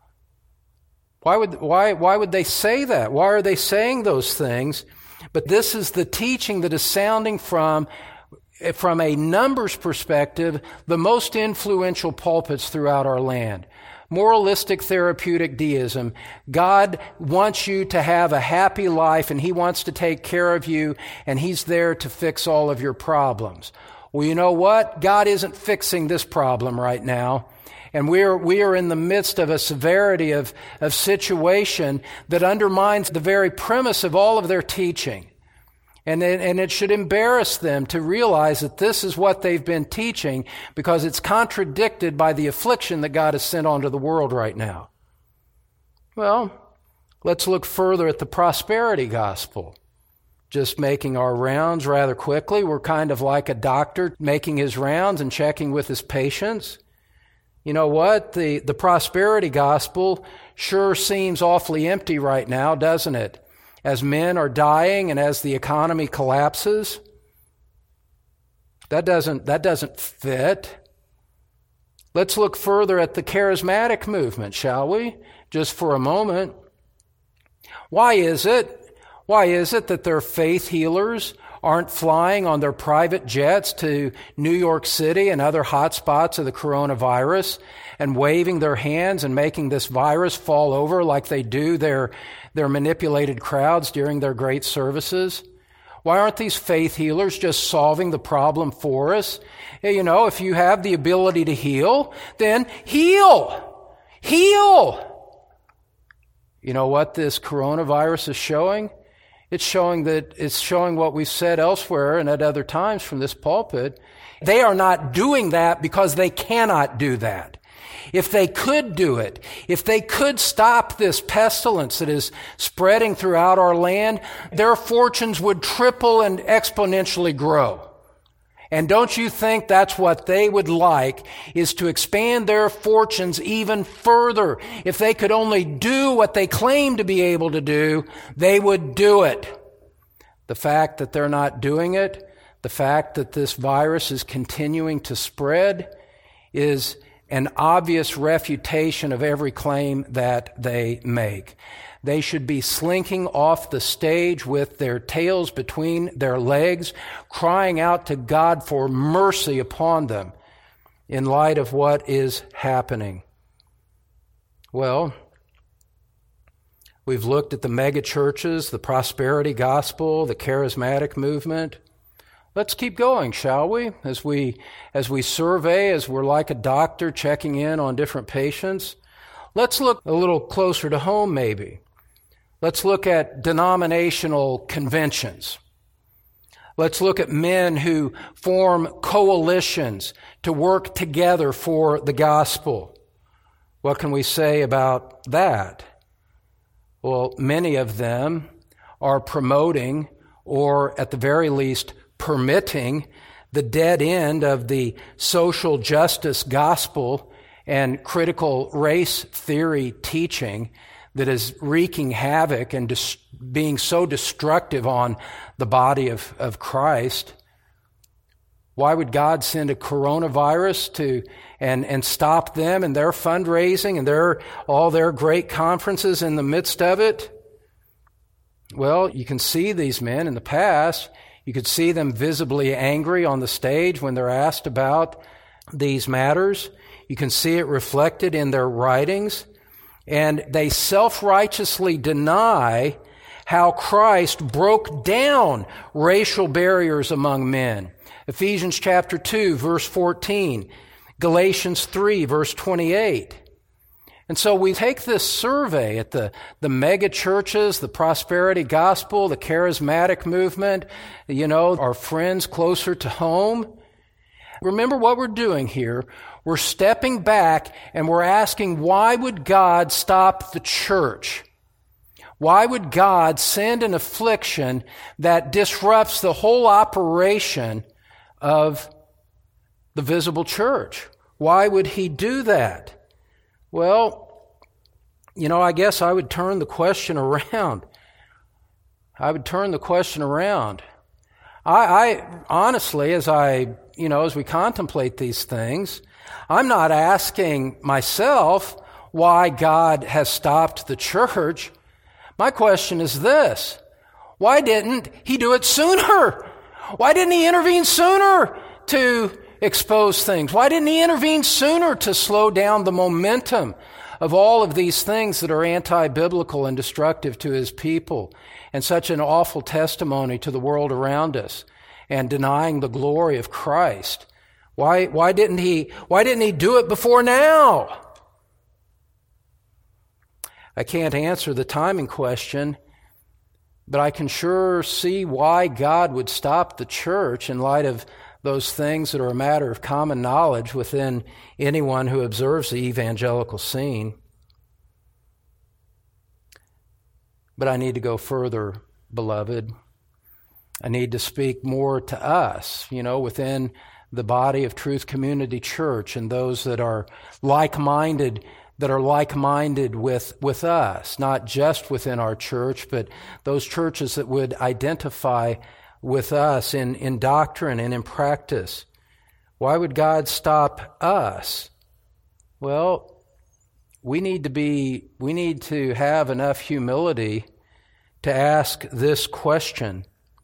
Why would, why, why would they say that? Why are they saying those things? But this is the teaching that is sounding from, from a numbers perspective, the most influential pulpits throughout our land. Moralistic therapeutic deism. God wants you to have a happy life and He wants to take care of you and He's there to fix all of your problems. Well, you know what? God isn't fixing this problem right now. And we are, we are in the midst of a severity of, of situation that undermines the very premise of all of their teaching. And it, and it should embarrass them to realize that this is what they've been teaching, because it's contradicted by the affliction that God has sent onto the world right now. Well, let's look further at the prosperity gospel. Just making our rounds rather quickly. We're kind of like a doctor making his rounds and checking with his patients. You know what? The, the prosperity gospel sure seems awfully empty right now, doesn't it? As men are dying and as the economy collapses. That doesn't, that doesn't fit. Let's look further at the charismatic movement, shall we? Just for a moment. Why is it? Why is it that their faith healers aren't flying on their private jets to New York City and other hot spots of the coronavirus and waving their hands and making this virus fall over like they do their, their manipulated crowds during their great services? Why aren't these faith healers just solving the problem for us? You know, if you have the ability to heal, then heal! Heal! You know what this coronavirus is showing? It's showing that it's showing what we've said elsewhere and at other times from this pulpit. They are not doing that because they cannot do that. If they could do it, if they could stop this pestilence that is spreading throughout our land, their fortunes would triple and exponentially grow. And don't you think that's what they would like, is to expand their fortunes even further? If they could only do what they claim to be able to do, they would do it. The fact that they're not doing it, the fact that this virus is continuing to spread, is an obvious refutation of every claim that they make. They should be slinking off the stage with their tails between their legs, crying out to God for mercy upon them in light of what is happening. Well, we've looked at the mega churches, the prosperity gospel, the charismatic movement. Let's keep going, shall we? As we, as we survey, as we're like a doctor checking in on different patients, let's look a little closer to home maybe. Let's look at denominational conventions. Let's look at men who form coalitions to work together for the gospel. What can we say about that? Well, many of them are promoting, or at the very least permitting, the dead end of the social justice gospel and critical race theory teaching that is wreaking havoc and dis- being so destructive on the body of, of Christ. Why would God send a coronavirus to and, and stop them and their fundraising and their all their great conferences in the midst of it? Well, you can see these men in the past. You could see them visibly angry on the stage when they're asked about these matters. You can see it reflected in their writings. And they self-righteously deny how Christ broke down racial barriers among men. Ephesians chapter two, verse fourteen. Galatians three, verse twenty-eight. And so we take this survey at the, the mega churches, the prosperity gospel, the charismatic movement, you know, our friends closer to home. Remember what we're doing here. We're stepping back and we're asking, why would God stop the church? Why would God send an affliction that disrupts the whole operation of the visible church? Why would he do that? Well, you know, I guess I would turn the question around. I would turn the question around. I, I honestly, as I, you know, as we contemplate these things, I'm not asking myself why God has stopped the church. My question is this: why didn't he do it sooner? Why didn't he intervene sooner to expose things? Why didn't he intervene sooner to slow down the momentum of all of these things that are anti-biblical and destructive to his people, and such an awful testimony to the world around us, and denying the glory of Christ? Why, why didn't he, why didn't he do it before now? I can't answer the timing question, but I can sure see why God would stop the church in light of those things that are a matter of common knowledge within anyone who observes the evangelical scene. But I need to go further, beloved. I need to speak more to us, you know, within the body of Truth Community Church, and those that are like-minded, that are like-minded with, with us, not just within our church, but those churches that would identify with us in, in doctrine and in practice. Why would God stop us? Well, we need to be, we need to have enough humility to ask this question.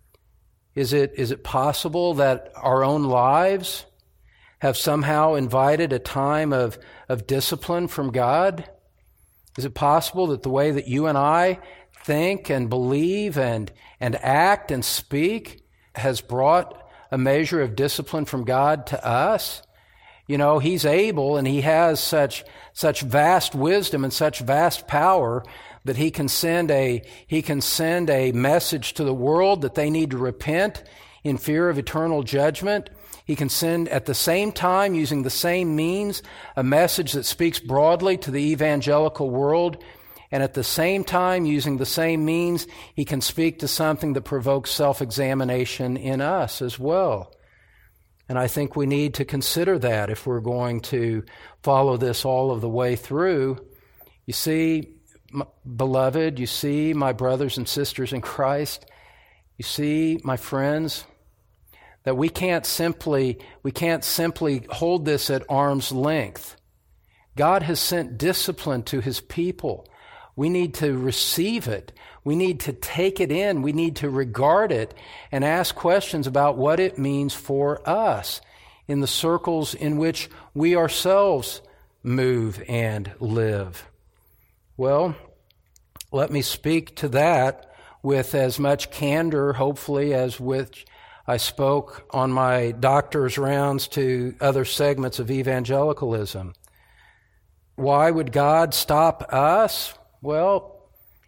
Is it, is it possible that our own lives have somehow invited a time of, of discipline from God? Is it possible that the way that you and I think and believe and, and act and speak has brought a measure of discipline from God to us? You know, He's able, and He has such, such vast wisdom and such vast power that He can send a, He can send a message to the world that they need to repent in fear of eternal judgment. He can send at the same time, using the same means, a message that speaks broadly to the evangelical world. And at the same time, using the same means, He can speak to something that provokes self-examination in us as well. And I think we need to consider that if we're going to follow this all of the way through. You see, my beloved, you see, my brothers and sisters in Christ, you see, my friends, that we can't simply, we can't simply hold this at arm's length. God has sent discipline to His people. We need to receive it. We need to take it in. We need to regard it and ask questions about what it means for us in the circles in which we ourselves move and live. Well, let me speak to that with as much candor, hopefully, as which I spoke on my doctor's rounds to other segments of evangelicalism. Why would God stop us? Well,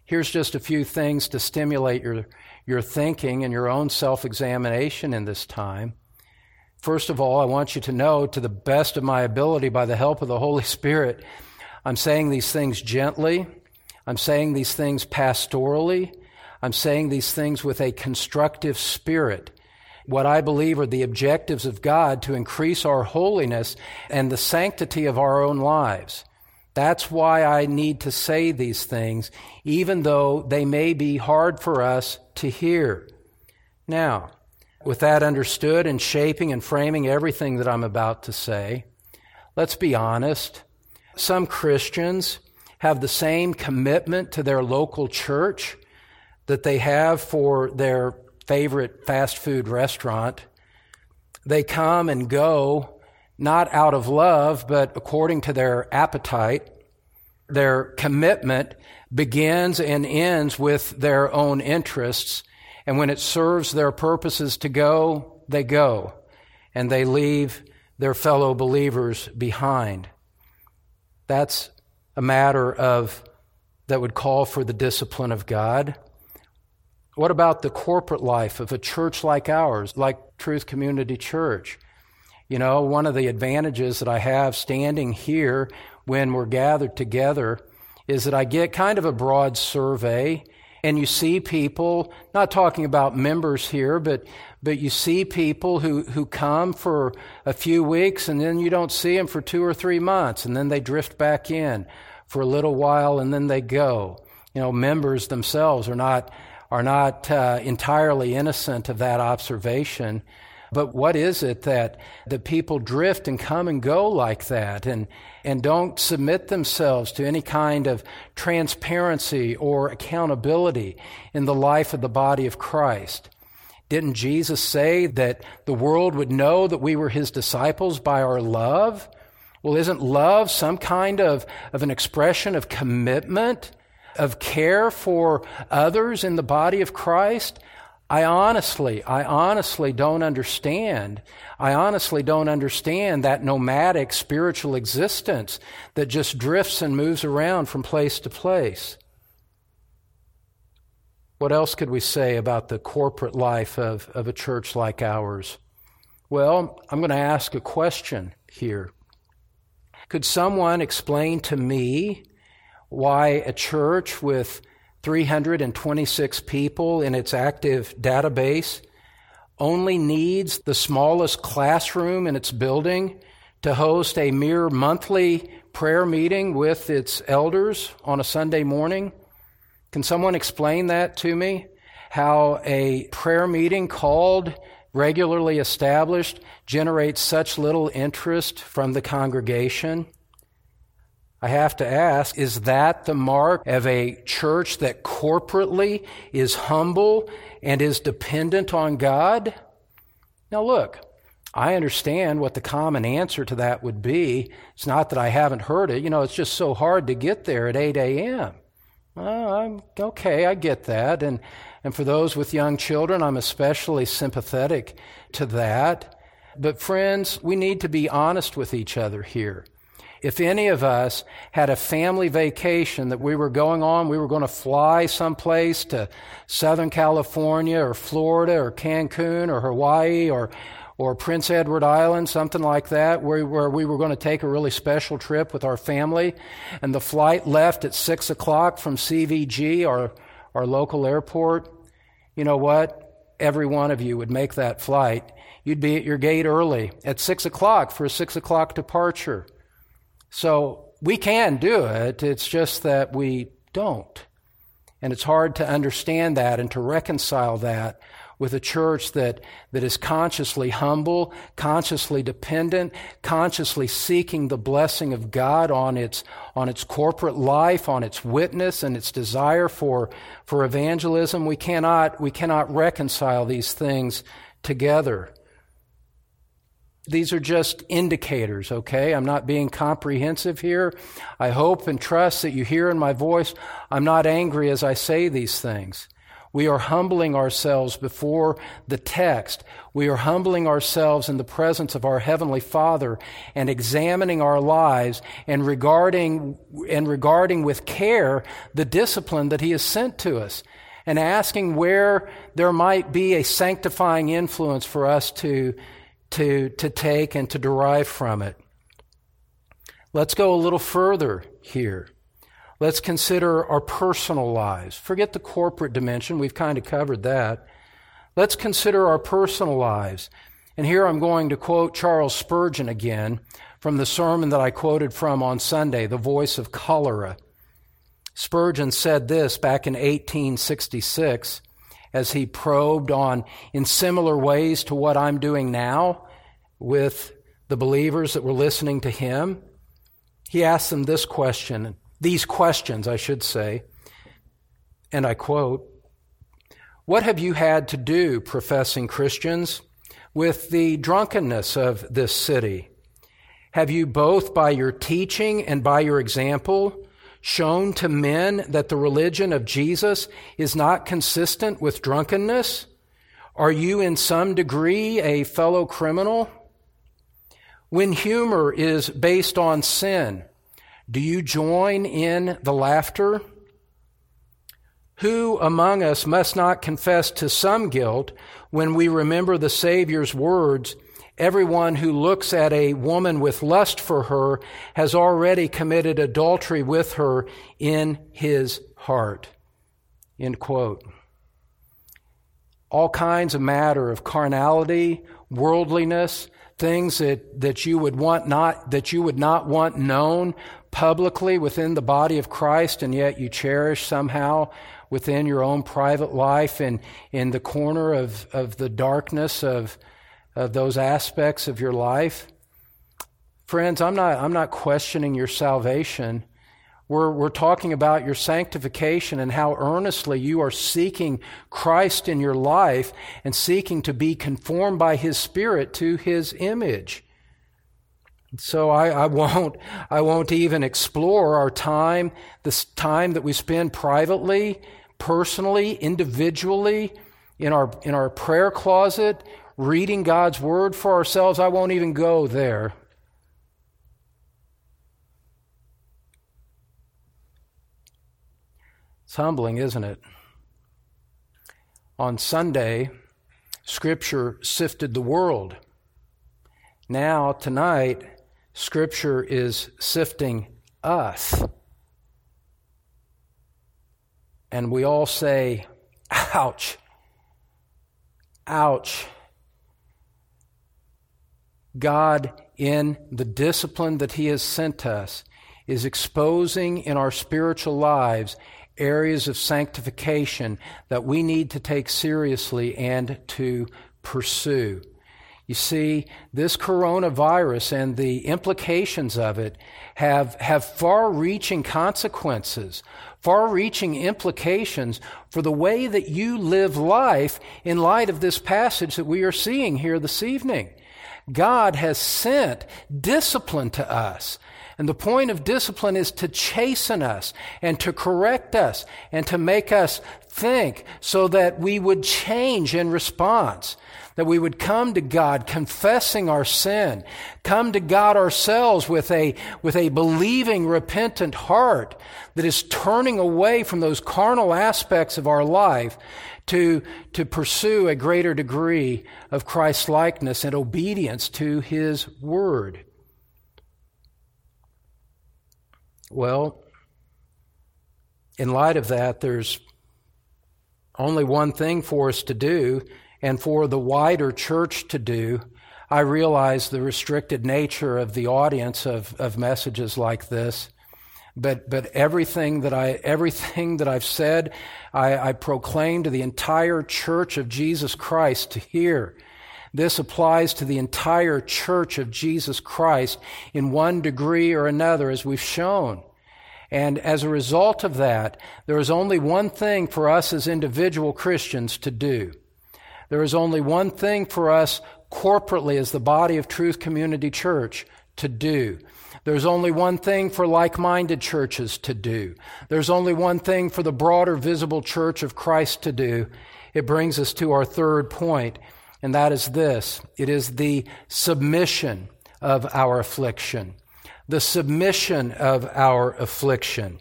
Here's just a few things to stimulate your, your thinking and your own self-examination in this time. First of all, I want you to know, to the best of my ability, by the help of the Holy Spirit, I'm saying these things gently. I'm saying these things pastorally. I'm saying these things with a constructive spirit. What I believe are the objectives of God to increase our holiness and the sanctity of our own lives. That's why I need to say these things, even though they may be hard for us to hear. Now, with that understood and shaping and framing everything that I'm about to say, let's be honest. Some Christians have the same commitment to their local church that they have for their favorite fast food restaurant. They come and go not out of love, but according to their appetite. Their commitment begins and ends with their own interests, and when it serves their purposes to go, they go, and they leave their fellow believers behind. That's a matter of that would call for the discipline of God. What about the corporate life of a church like ours, like Truth Community Church? You know, one of the advantages that I have standing here when we're gathered together is that I get kind of a broad survey, and you see people, not talking about members here, but but you see people who, who come for a few weeks, and then you don't see them for two or three months, and then they drift back in for a little while, and then they go. You know, members themselves are not are not uh, entirely innocent of that observation. But what is it that the people drift and come and go like that and, and don't submit themselves to any kind of transparency or accountability in the life of the body of Christ? Didn't Jesus say that the world would know that we were his disciples by our love? Well, isn't love some kind of, of an expression of commitment, of care for others in the body of Christ? I honestly, I honestly don't understand. I honestly don't understand that nomadic spiritual existence that just drifts and moves around from place to place. What else could we say about the corporate life of, of a church like ours? Well, I'm going to ask a question here. Could someone explain to me why a church with three hundred twenty-six people in its active database only needs the smallest classroom in its building to host a mere monthly prayer meeting with its elders on a Sunday morning? Can someone explain that to me? How a prayer meeting called, regularly established, generates such little interest from the congregation? I have to ask, is that the mark of a church that corporately is humble and is dependent on God? Now look, I understand what the common answer to that would be. It's not that I haven't heard it. You know, it's just so hard to get there at eight a.m. Well, I'm okay, I get that. And, and for those with young children, I'm especially sympathetic to that. But friends, we need to be honest with each other here. If any of us had a family vacation that we were going on, we were going to fly someplace to Southern California or Florida or Cancun or Hawaii or or Prince Edward Island, something like that, where, where we were going to take a really special trip with our family, and the flight left at six o'clock from C V G, our, our local airport, you know what? Every one of you would make that flight. You'd be at your gate early at six o'clock for a six o'clock departure. So we can do it, it's just that we don't. And it's hard to understand that and to reconcile that with a church that, that is consciously humble, consciously dependent, consciously seeking the blessing of God on its, on its corporate life, on its witness and its desire for, for evangelism. We cannot, we cannot reconcile these things together. These are just indicators, okay? I'm not being comprehensive here. I hope and trust that you hear in my voice, I'm not angry as I say these things. We are humbling ourselves before the text. We are humbling ourselves in the presence of our Heavenly Father and examining our lives and regarding, and regarding with care the discipline that He has sent to us, and asking where there might be a sanctifying influence for us to, to, to take and to derive from it. Let's go a little further here. Let's consider our personal lives. Forget the corporate dimension. We've kind of covered that. Let's consider our personal lives. And here I'm going to quote Charles Spurgeon again from the sermon that I quoted from on Sunday, The Voice of Cholera. Spurgeon said this back in eighteen sixty-six as he probed on, in similar ways to what I'm doing now with the believers that were listening to him. He asked them this question, these questions, I should say, and I quote, "What have you had to do, professing Christians, with the drunkenness of this city? Have you both by your teaching and by your example shown to men that the religion of Jesus is not consistent with drunkenness? Are you in some degree a fellow criminal? When humor is based on sin, do you join in the laughter? Who among us must not confess to some guilt when we remember the Savior's words, 'Everyone who looks at a woman with lust for her has already committed adultery with her in his heart.'" End quote. All kinds of matter of carnality, worldliness, things that, that you would want not that you would not want known publicly within the body of Christ, and yet you cherish somehow within your own private life and in the corner of, of the darkness of, of those aspects of your life. Friends, I'm not I'm not questioning your salvation. We're, we're talking about your sanctification and how earnestly you are seeking Christ in your life and seeking to be conformed by His Spirit to His image. So I, I won't I won't even explore our time, this time that we spend privately, personally, individually, in our in our prayer closet, reading God's Word for ourselves. I won't even go there. It's humbling, isn't it? On Sunday, Scripture sifted the world. Now, tonight, Scripture is sifting us. And we all say, ouch, ouch. God, in the discipline that He has sent us, is exposing in our spiritual lives areas of sanctification that we need to take seriously and to pursue. You see, this coronavirus and the implications of it have, have far-reaching consequences, far-reaching implications for the way that you live life in light of this passage that we are seeing here this evening. God has sent discipline to us. And the point of discipline is to chasten us and to correct us and to make us think so that we would change in response, that we would come to God confessing our sin, come to God ourselves with a, with a believing, repentant heart that is turning away from those carnal aspects of our life to, to pursue a greater degree of Christ-likeness and obedience to His Word. Well, in light of that, there's only one thing for us to do, and for the wider church to do. I realize the restricted nature of the audience of, of messages like this, but but everything that I everything that I've said, I, I proclaim to the entire church of Jesus Christ to hear. This applies to the entire church of Jesus Christ in one degree or another, as we've shown. And as a result of that, there is only one thing for us as individual Christians to do. There is only one thing for us corporately as the body of Truth Community Church to do. There's only one thing for like-minded churches to do. There's only one thing for the broader visible church of Christ to do. It brings us to our third point, and that is this. It is the submission of our affliction. The submission of our affliction.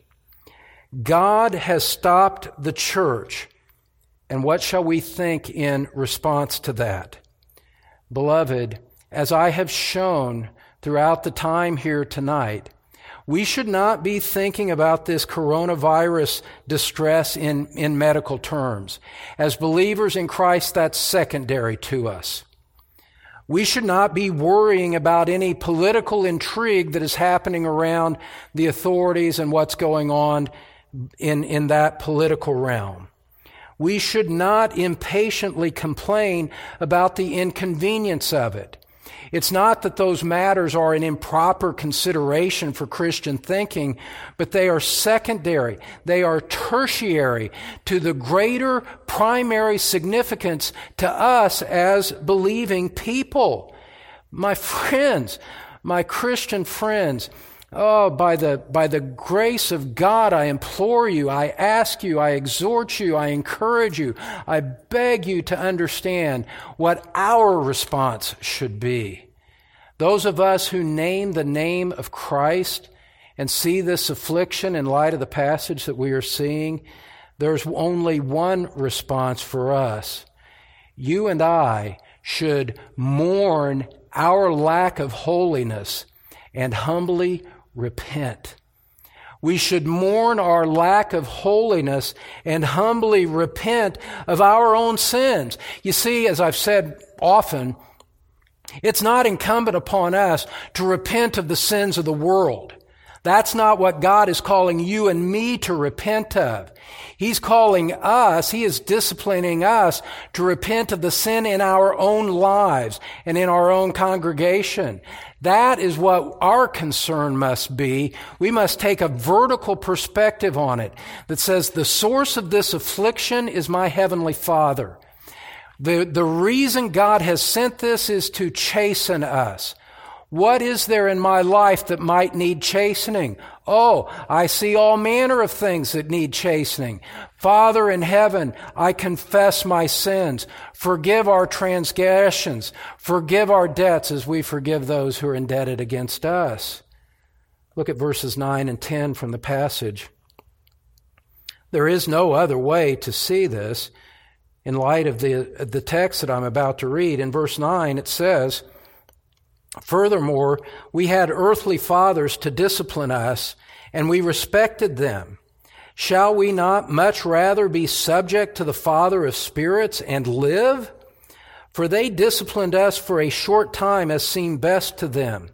God has stopped the church, and what shall we think in response to that? Beloved, as I have shown throughout the time here tonight, we should not be thinking about this coronavirus distress in, in medical terms. As believers in Christ, that's secondary to us. We should not be worrying about any political intrigue that is happening around the authorities and what's going on in, in that political realm. We should not impatiently complain about the inconvenience of it. It's not that those matters are an improper consideration for Christian thinking, but they are secondary. They are tertiary to the greater primary significance to us as believing people. My friends, my Christian friends, oh, by the, by the grace of God, I implore you, I ask you, I exhort you, I encourage you, I beg you to understand what our response should be. Those of us who name the name of Christ and see this affliction in light of the passage that we are seeing, there's only one response for us. You and I should mourn our lack of holiness and humbly repent. We should mourn our lack of holiness and humbly repent of our own sins. You see, as I've said often, it's not incumbent upon us to repent of the sins of the world. That's not what God is calling you and me to repent of. He's calling us, He is disciplining us to repent of the sin in our own lives and in our own congregation. That is what our concern must be. We must take a vertical perspective on it that says the source of this affliction is my Heavenly Father. The, the reason God has sent this is to chasten us. What is there in my life that might need chastening? Oh, I see all manner of things that need chastening. Father in heaven, I confess my sins. Forgive our transgressions. Forgive our debts as we forgive those who are indebted against us. Look at verses nine and ten from the passage. There is no other way to see this in light of the, the text that I'm about to read. In verse nine, it says, furthermore, we had earthly fathers to discipline us, and we respected them. Shall we not much rather be subject to the Father of spirits and live? For they disciplined us for a short time as seemed best to them.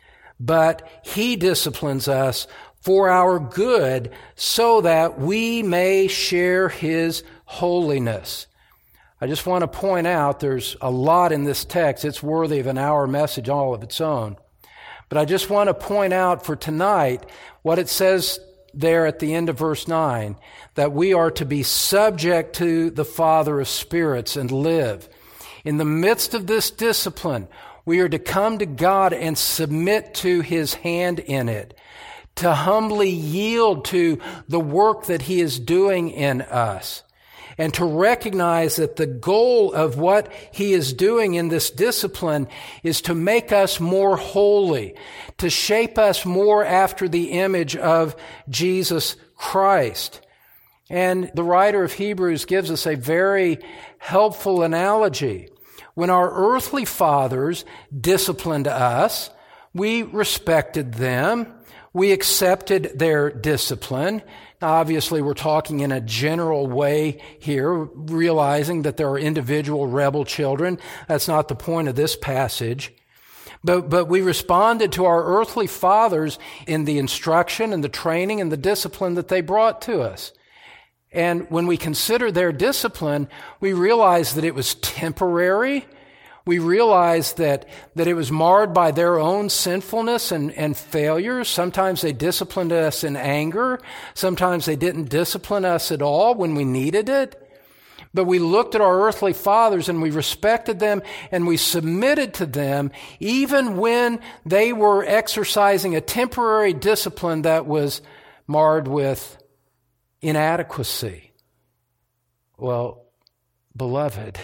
But He disciplines us for our good, so that we may share His holiness. I just want to point out there's a lot in this text. It's worthy of an hour message all of its own. But I just want to point out for tonight what it says there at the end of verse nine, that we are to be subject to the Father of spirits and live. In the midst of this discipline, we are to come to God and submit to His hand in it, to humbly yield to the work that He is doing in us, and to recognize that the goal of what He is doing in this discipline is to make us more holy, to shape us more after the image of Jesus Christ. And the writer of Hebrews gives us a very helpful analogy. When our earthly fathers disciplined us, we respected them, we accepted their discipline. Now, obviously, we're talking in a general way here, realizing that there are individual rebel children. That's not the point of this passage. But, but we responded to our earthly fathers in the instruction and the training and the discipline that they brought to us. And when we consider their discipline, we realize that it was temporary. We realize that, that it was marred by their own sinfulness and, and failures. Sometimes they disciplined us in anger. Sometimes they didn't discipline us at all when we needed it. But we looked at our earthly fathers and we respected them and we submitted to them even when they were exercising a temporary discipline that was marred with inadequacy. Well, beloved,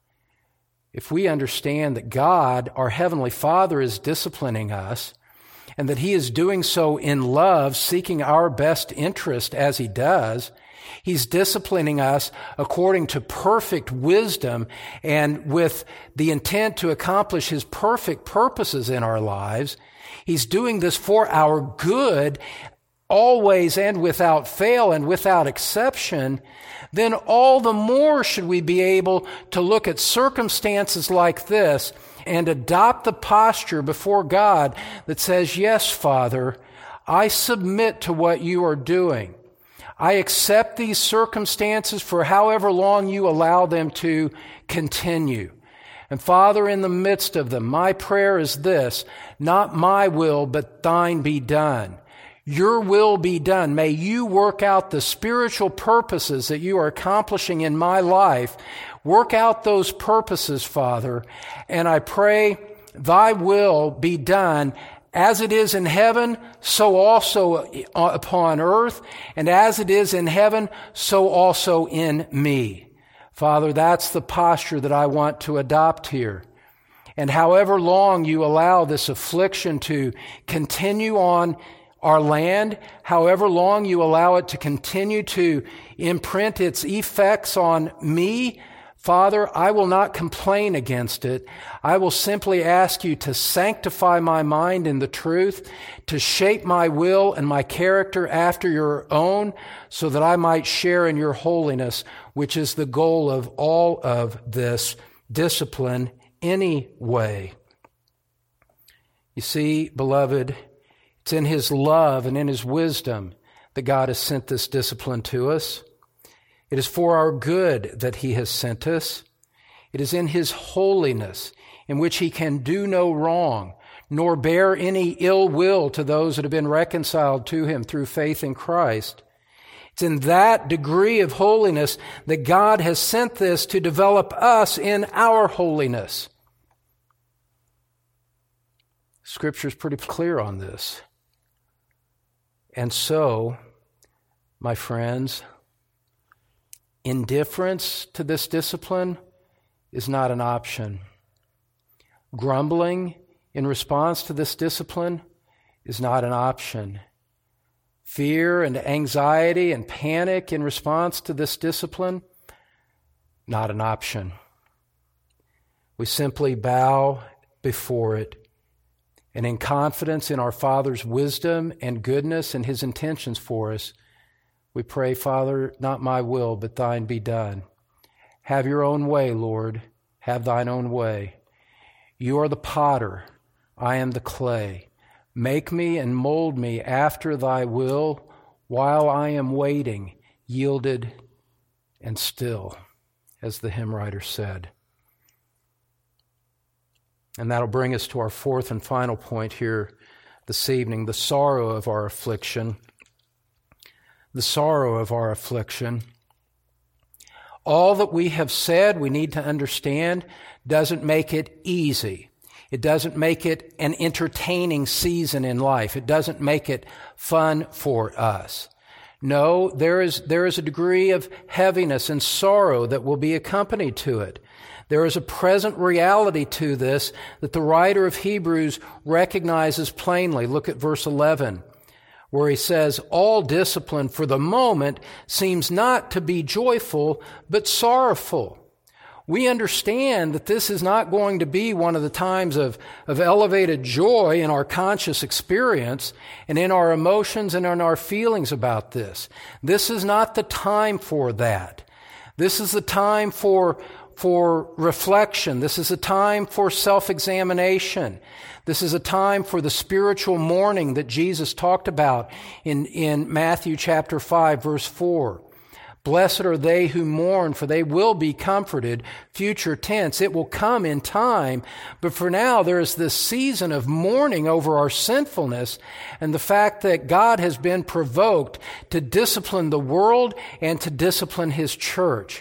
if we understand that God, our Heavenly Father, is disciplining us and that He is doing so in love, seeking our best interest as He does, He's disciplining us according to perfect wisdom and with the intent to accomplish His perfect purposes in our lives. He's doing this for our good, always and without fail and without exception. Then all the more should we be able to look at circumstances like this and adopt the posture before God that says, yes, Father, I submit to what you are doing. I accept these circumstances for however long you allow them to continue. And Father, in the midst of them, my prayer is this, not my will, but thine be done. Your will be done. May you work out the spiritual purposes that you are accomplishing in my life. Work out those purposes, Father. And I pray thy will be done as it is in heaven, so also upon earth, and as it is in heaven, so also in me. Father, that's the posture that I want to adopt here. And however long you allow this affliction to continue on our land, however long you allow it to continue to imprint its effects on me, Father, I will not complain against it. I will simply ask you to sanctify my mind in the truth, to shape my will and my character after your own, so that I might share in your holiness, which is the goal of all of this discipline anyway. You see, beloved, it's in His love and in His wisdom that God has sent this discipline to us. It is for our good that He has sent us. It is in His holiness, in which He can do no wrong, nor bear any ill will to those that have been reconciled to Him through faith in Christ. It's in that degree of holiness that God has sent this to develop us in our holiness. Scripture is pretty clear on this. And so, my friends, indifference to this discipline is not an option. Grumbling in response to this discipline is not an option. Fear and anxiety and panic in response to this discipline, not an option. We simply bow before it, and in confidence in our Father's wisdom and goodness and His intentions for us, we pray, Father, not my will, but thine be done. Have your own way, Lord. Have thine own way. You are the potter. I am the clay. Make me and mold me after thy will while I am waiting, yielded and still, as the hymn writer said. And that'll bring us to our fourth and final point here this evening, the sorrow of our affliction. The sorrow of our affliction. All that we have said, we need to understand, doesn't make it easy. It doesn't make it an entertaining season in life. It doesn't make it fun for us. No, there is, there is a degree of heaviness and sorrow that will be accompanied to it. There is a present reality to this that the writer of Hebrews recognizes plainly. Look at verse eleven. Where he says, all discipline for the moment seems not to be joyful, but sorrowful. We understand that this is not going to be one of the times of, of elevated joy in our conscious experience and in our emotions and in our feelings about this. This is not the time for that. This is the time for for reflection. This is a time for self-examination. This is a time for the spiritual mourning that Jesus talked about in, in Matthew chapter five, verse four. Blessed are they who mourn, for they will be comforted. Future tense. It will come in time. But for now, there is this season of mourning over our sinfulness and the fact that God has been provoked to discipline the world and to discipline His church.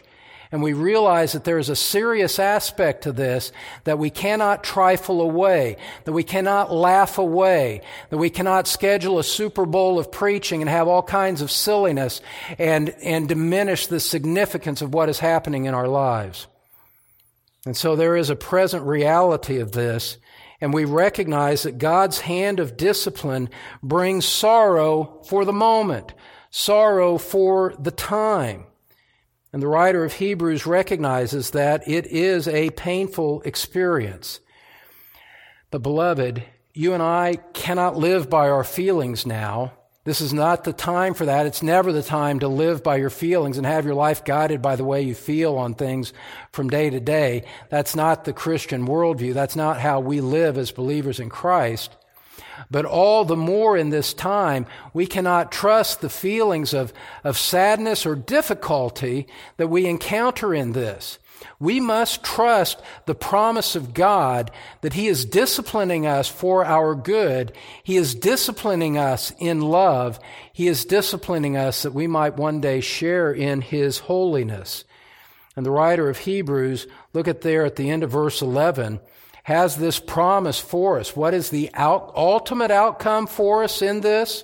And we realize that there is a serious aspect to this that we cannot trifle away, that we cannot laugh away, that we cannot schedule a Super Bowl of preaching and have all kinds of silliness and, and diminish the significance of what is happening in our lives. And so there is a present reality of this, and we recognize that God's hand of discipline brings sorrow for the moment, sorrow for the time. And the writer of Hebrews recognizes that it is a painful experience. But beloved, you and I cannot live by our feelings now. This is not the time for that. It's never the time to live by your feelings and have your life guided by the way you feel on things from day to day. That's not the Christian worldview. That's not how we live as believers in Christ. But all the more in this time, we cannot trust the feelings of, of sadness or difficulty that we encounter in this. We must trust the promise of God that He is disciplining us for our good. He is disciplining us in love. He is disciplining us that we might one day share in His holiness. And the writer of Hebrews, look at there at the end of verse eleven, has this promise for us. What is the out, ultimate outcome for us in this?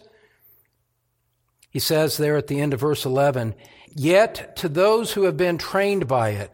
He says there at the end of verse eleven, "Yet to those who have been trained by it,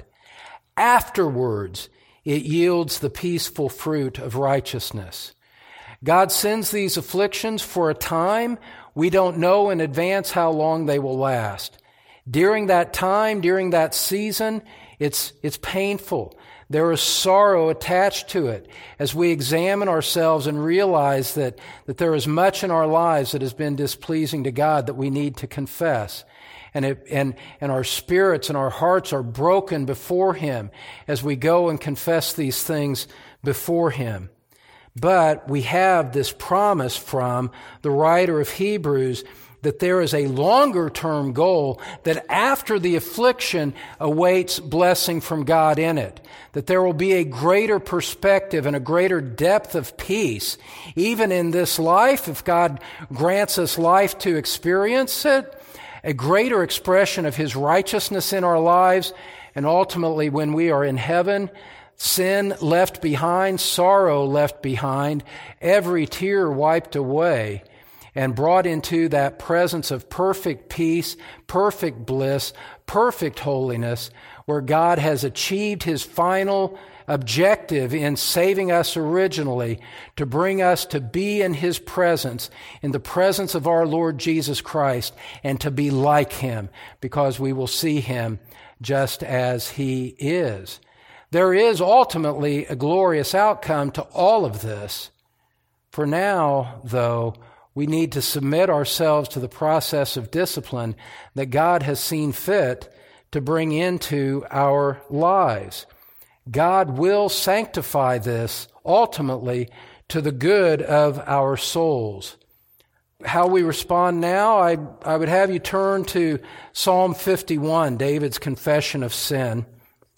afterwards it yields the peaceful fruit of righteousness." God sends these afflictions for a time. We don't know in advance how long they will last. During that time, during that season, it's, it's painful. There is sorrow attached to it as we examine ourselves and realize that, that there is much in our lives that has been displeasing to God that we need to confess. And, it, and, and our spirits and our hearts are broken before Him as we go and confess these things before Him. But we have this promise from the writer of Hebrews that there is a longer-term goal, that after the affliction awaits blessing from God in it, that there will be a greater perspective and a greater depth of peace, even in this life, if God grants us life to experience it, a greater expression of His righteousness in our lives, and ultimately when we are in heaven, sin left behind, sorrow left behind, every tear wiped away, and brought into that presence of perfect peace, perfect bliss, perfect holiness, where God has achieved His final objective in saving us originally, to bring us to be in His presence, in the presence of our Lord Jesus Christ, and to be like Him, because we will see Him just as He is. There is ultimately a glorious outcome to all of this. For now, though, we need to submit ourselves to the process of discipline that God has seen fit to bring into our lives. God will sanctify this ultimately to the good of our souls. How we respond now, I, I would have you turn to Psalm fifty-one, David's confession of sin,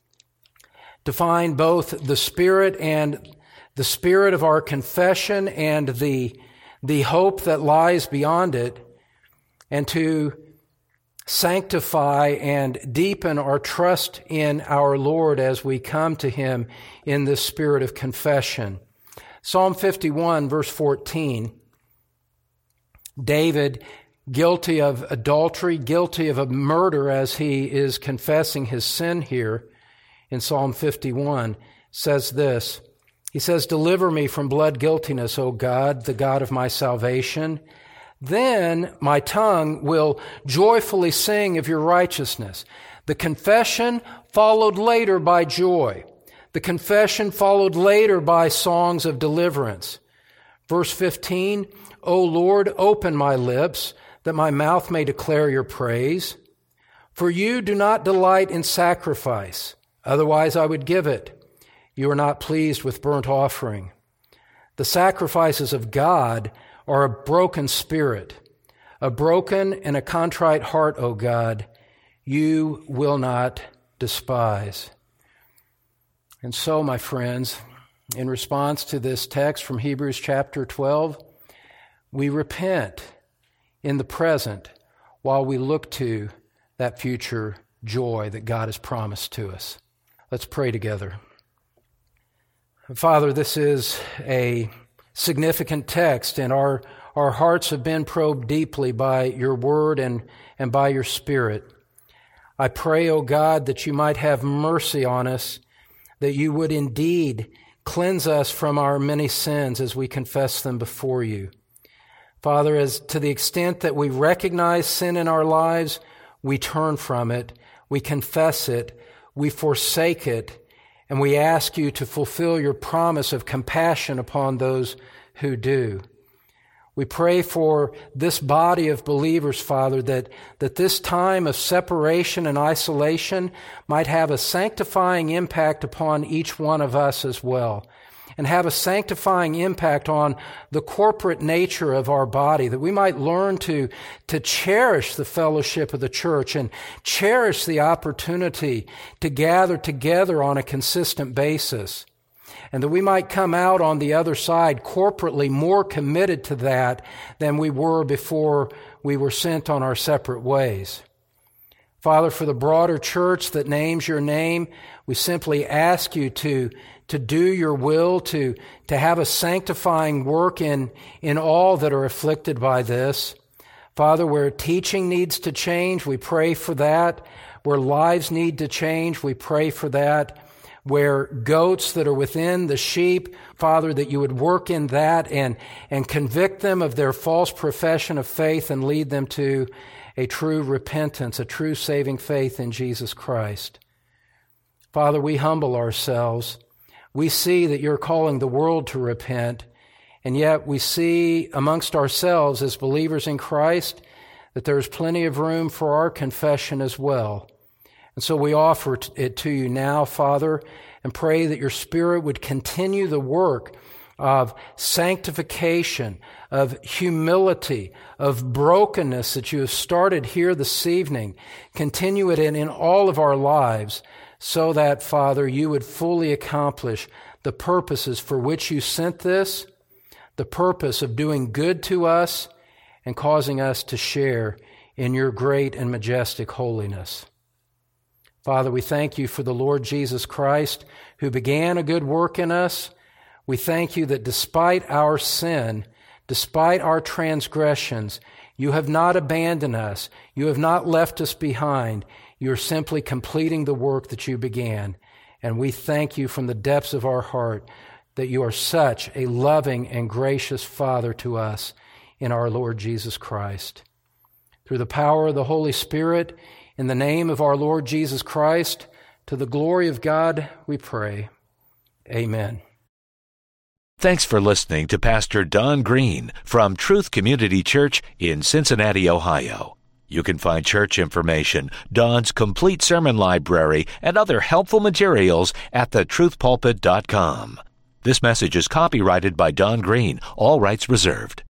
to find both the spirit and the spirit of our confession and the the hope that lies beyond it, and to sanctify and deepen our trust in our Lord as we come to Him in this spirit of confession. Psalm fifty-one, verse fourteen, David, guilty of adultery, guilty of a murder as he is confessing his sin here in Psalm fifty-one, says this. He says, "Deliver me from blood guiltiness, O God, the God of my salvation. Then my tongue will joyfully sing of your righteousness." The confession followed later by joy. The confession followed later by songs of deliverance. Verse fifteen, "O Lord, open my lips, that my mouth may declare your praise. For you do not delight in sacrifice, otherwise I would give it. You are not pleased with burnt offering. The sacrifices of God are a broken spirit, a broken and a contrite heart, O God, you will not despise." And so, my friends, in response to this text from Hebrews chapter twelve, we repent in the present while we look to that future joy that God has promised to us. Let's pray together. Father, this is a significant text, and our, our hearts have been probed deeply by your word and, and by your Spirit. I pray, O God, that you might have mercy on us, that you would indeed cleanse us from our many sins as we confess them before you. Father, as to the extent that we recognize sin in our lives, we turn from it, we confess it, we forsake it, and we ask you to fulfill your promise of compassion upon those who do. We pray for this body of believers, Father, that, that this time of separation and isolation might have a sanctifying impact upon each one of us as well, and have a sanctifying impact on the corporate nature of our body, that we might learn to, to cherish the fellowship of the church and cherish the opportunity to gather together on a consistent basis, and that we might come out on the other side corporately more committed to that than we were before we were sent on our separate ways. Father, for the broader church that names your name, we simply ask you to, to do your will, to, to have a sanctifying work in, in all that are afflicted by this. Father, where teaching needs to change, we pray for that. Where lives need to change, we pray for that. Where goats that are within the sheep, Father, that you would work in that and, and convict them of their false profession of faith and lead them to a true repentance, a true saving faith in Jesus Christ. Father, we humble ourselves. We see that you're calling the world to repent, and yet we see amongst ourselves as believers in Christ that there's plenty of room for our confession as well. And so we offer it to you now, Father, and pray that your Spirit would continue the work of sanctification, of humility, of brokenness that you have started here this evening. Continue it in, in all of our lives so that, Father, you would fully accomplish the purposes for which you sent this, the purpose of doing good to us and causing us to share in your great and majestic holiness. Father, we thank you for the Lord Jesus Christ, who began a good work in us. We thank you that despite our sin, despite our transgressions, you have not abandoned us. You have not left us behind. You are simply completing the work that you began. And we thank you from the depths of our heart that you are such a loving and gracious Father to us in our Lord Jesus Christ. Through the power of the Holy Spirit, in the name of our Lord Jesus Christ, to the glory of God, we pray. Amen. Thanks for listening to Pastor Don Green from Truth Community Church in Cincinnati, Ohio. You can find church information, Don's complete sermon library, and other helpful materials at the truth pulpit dot com. This message is copyrighted by Don Green, all rights reserved.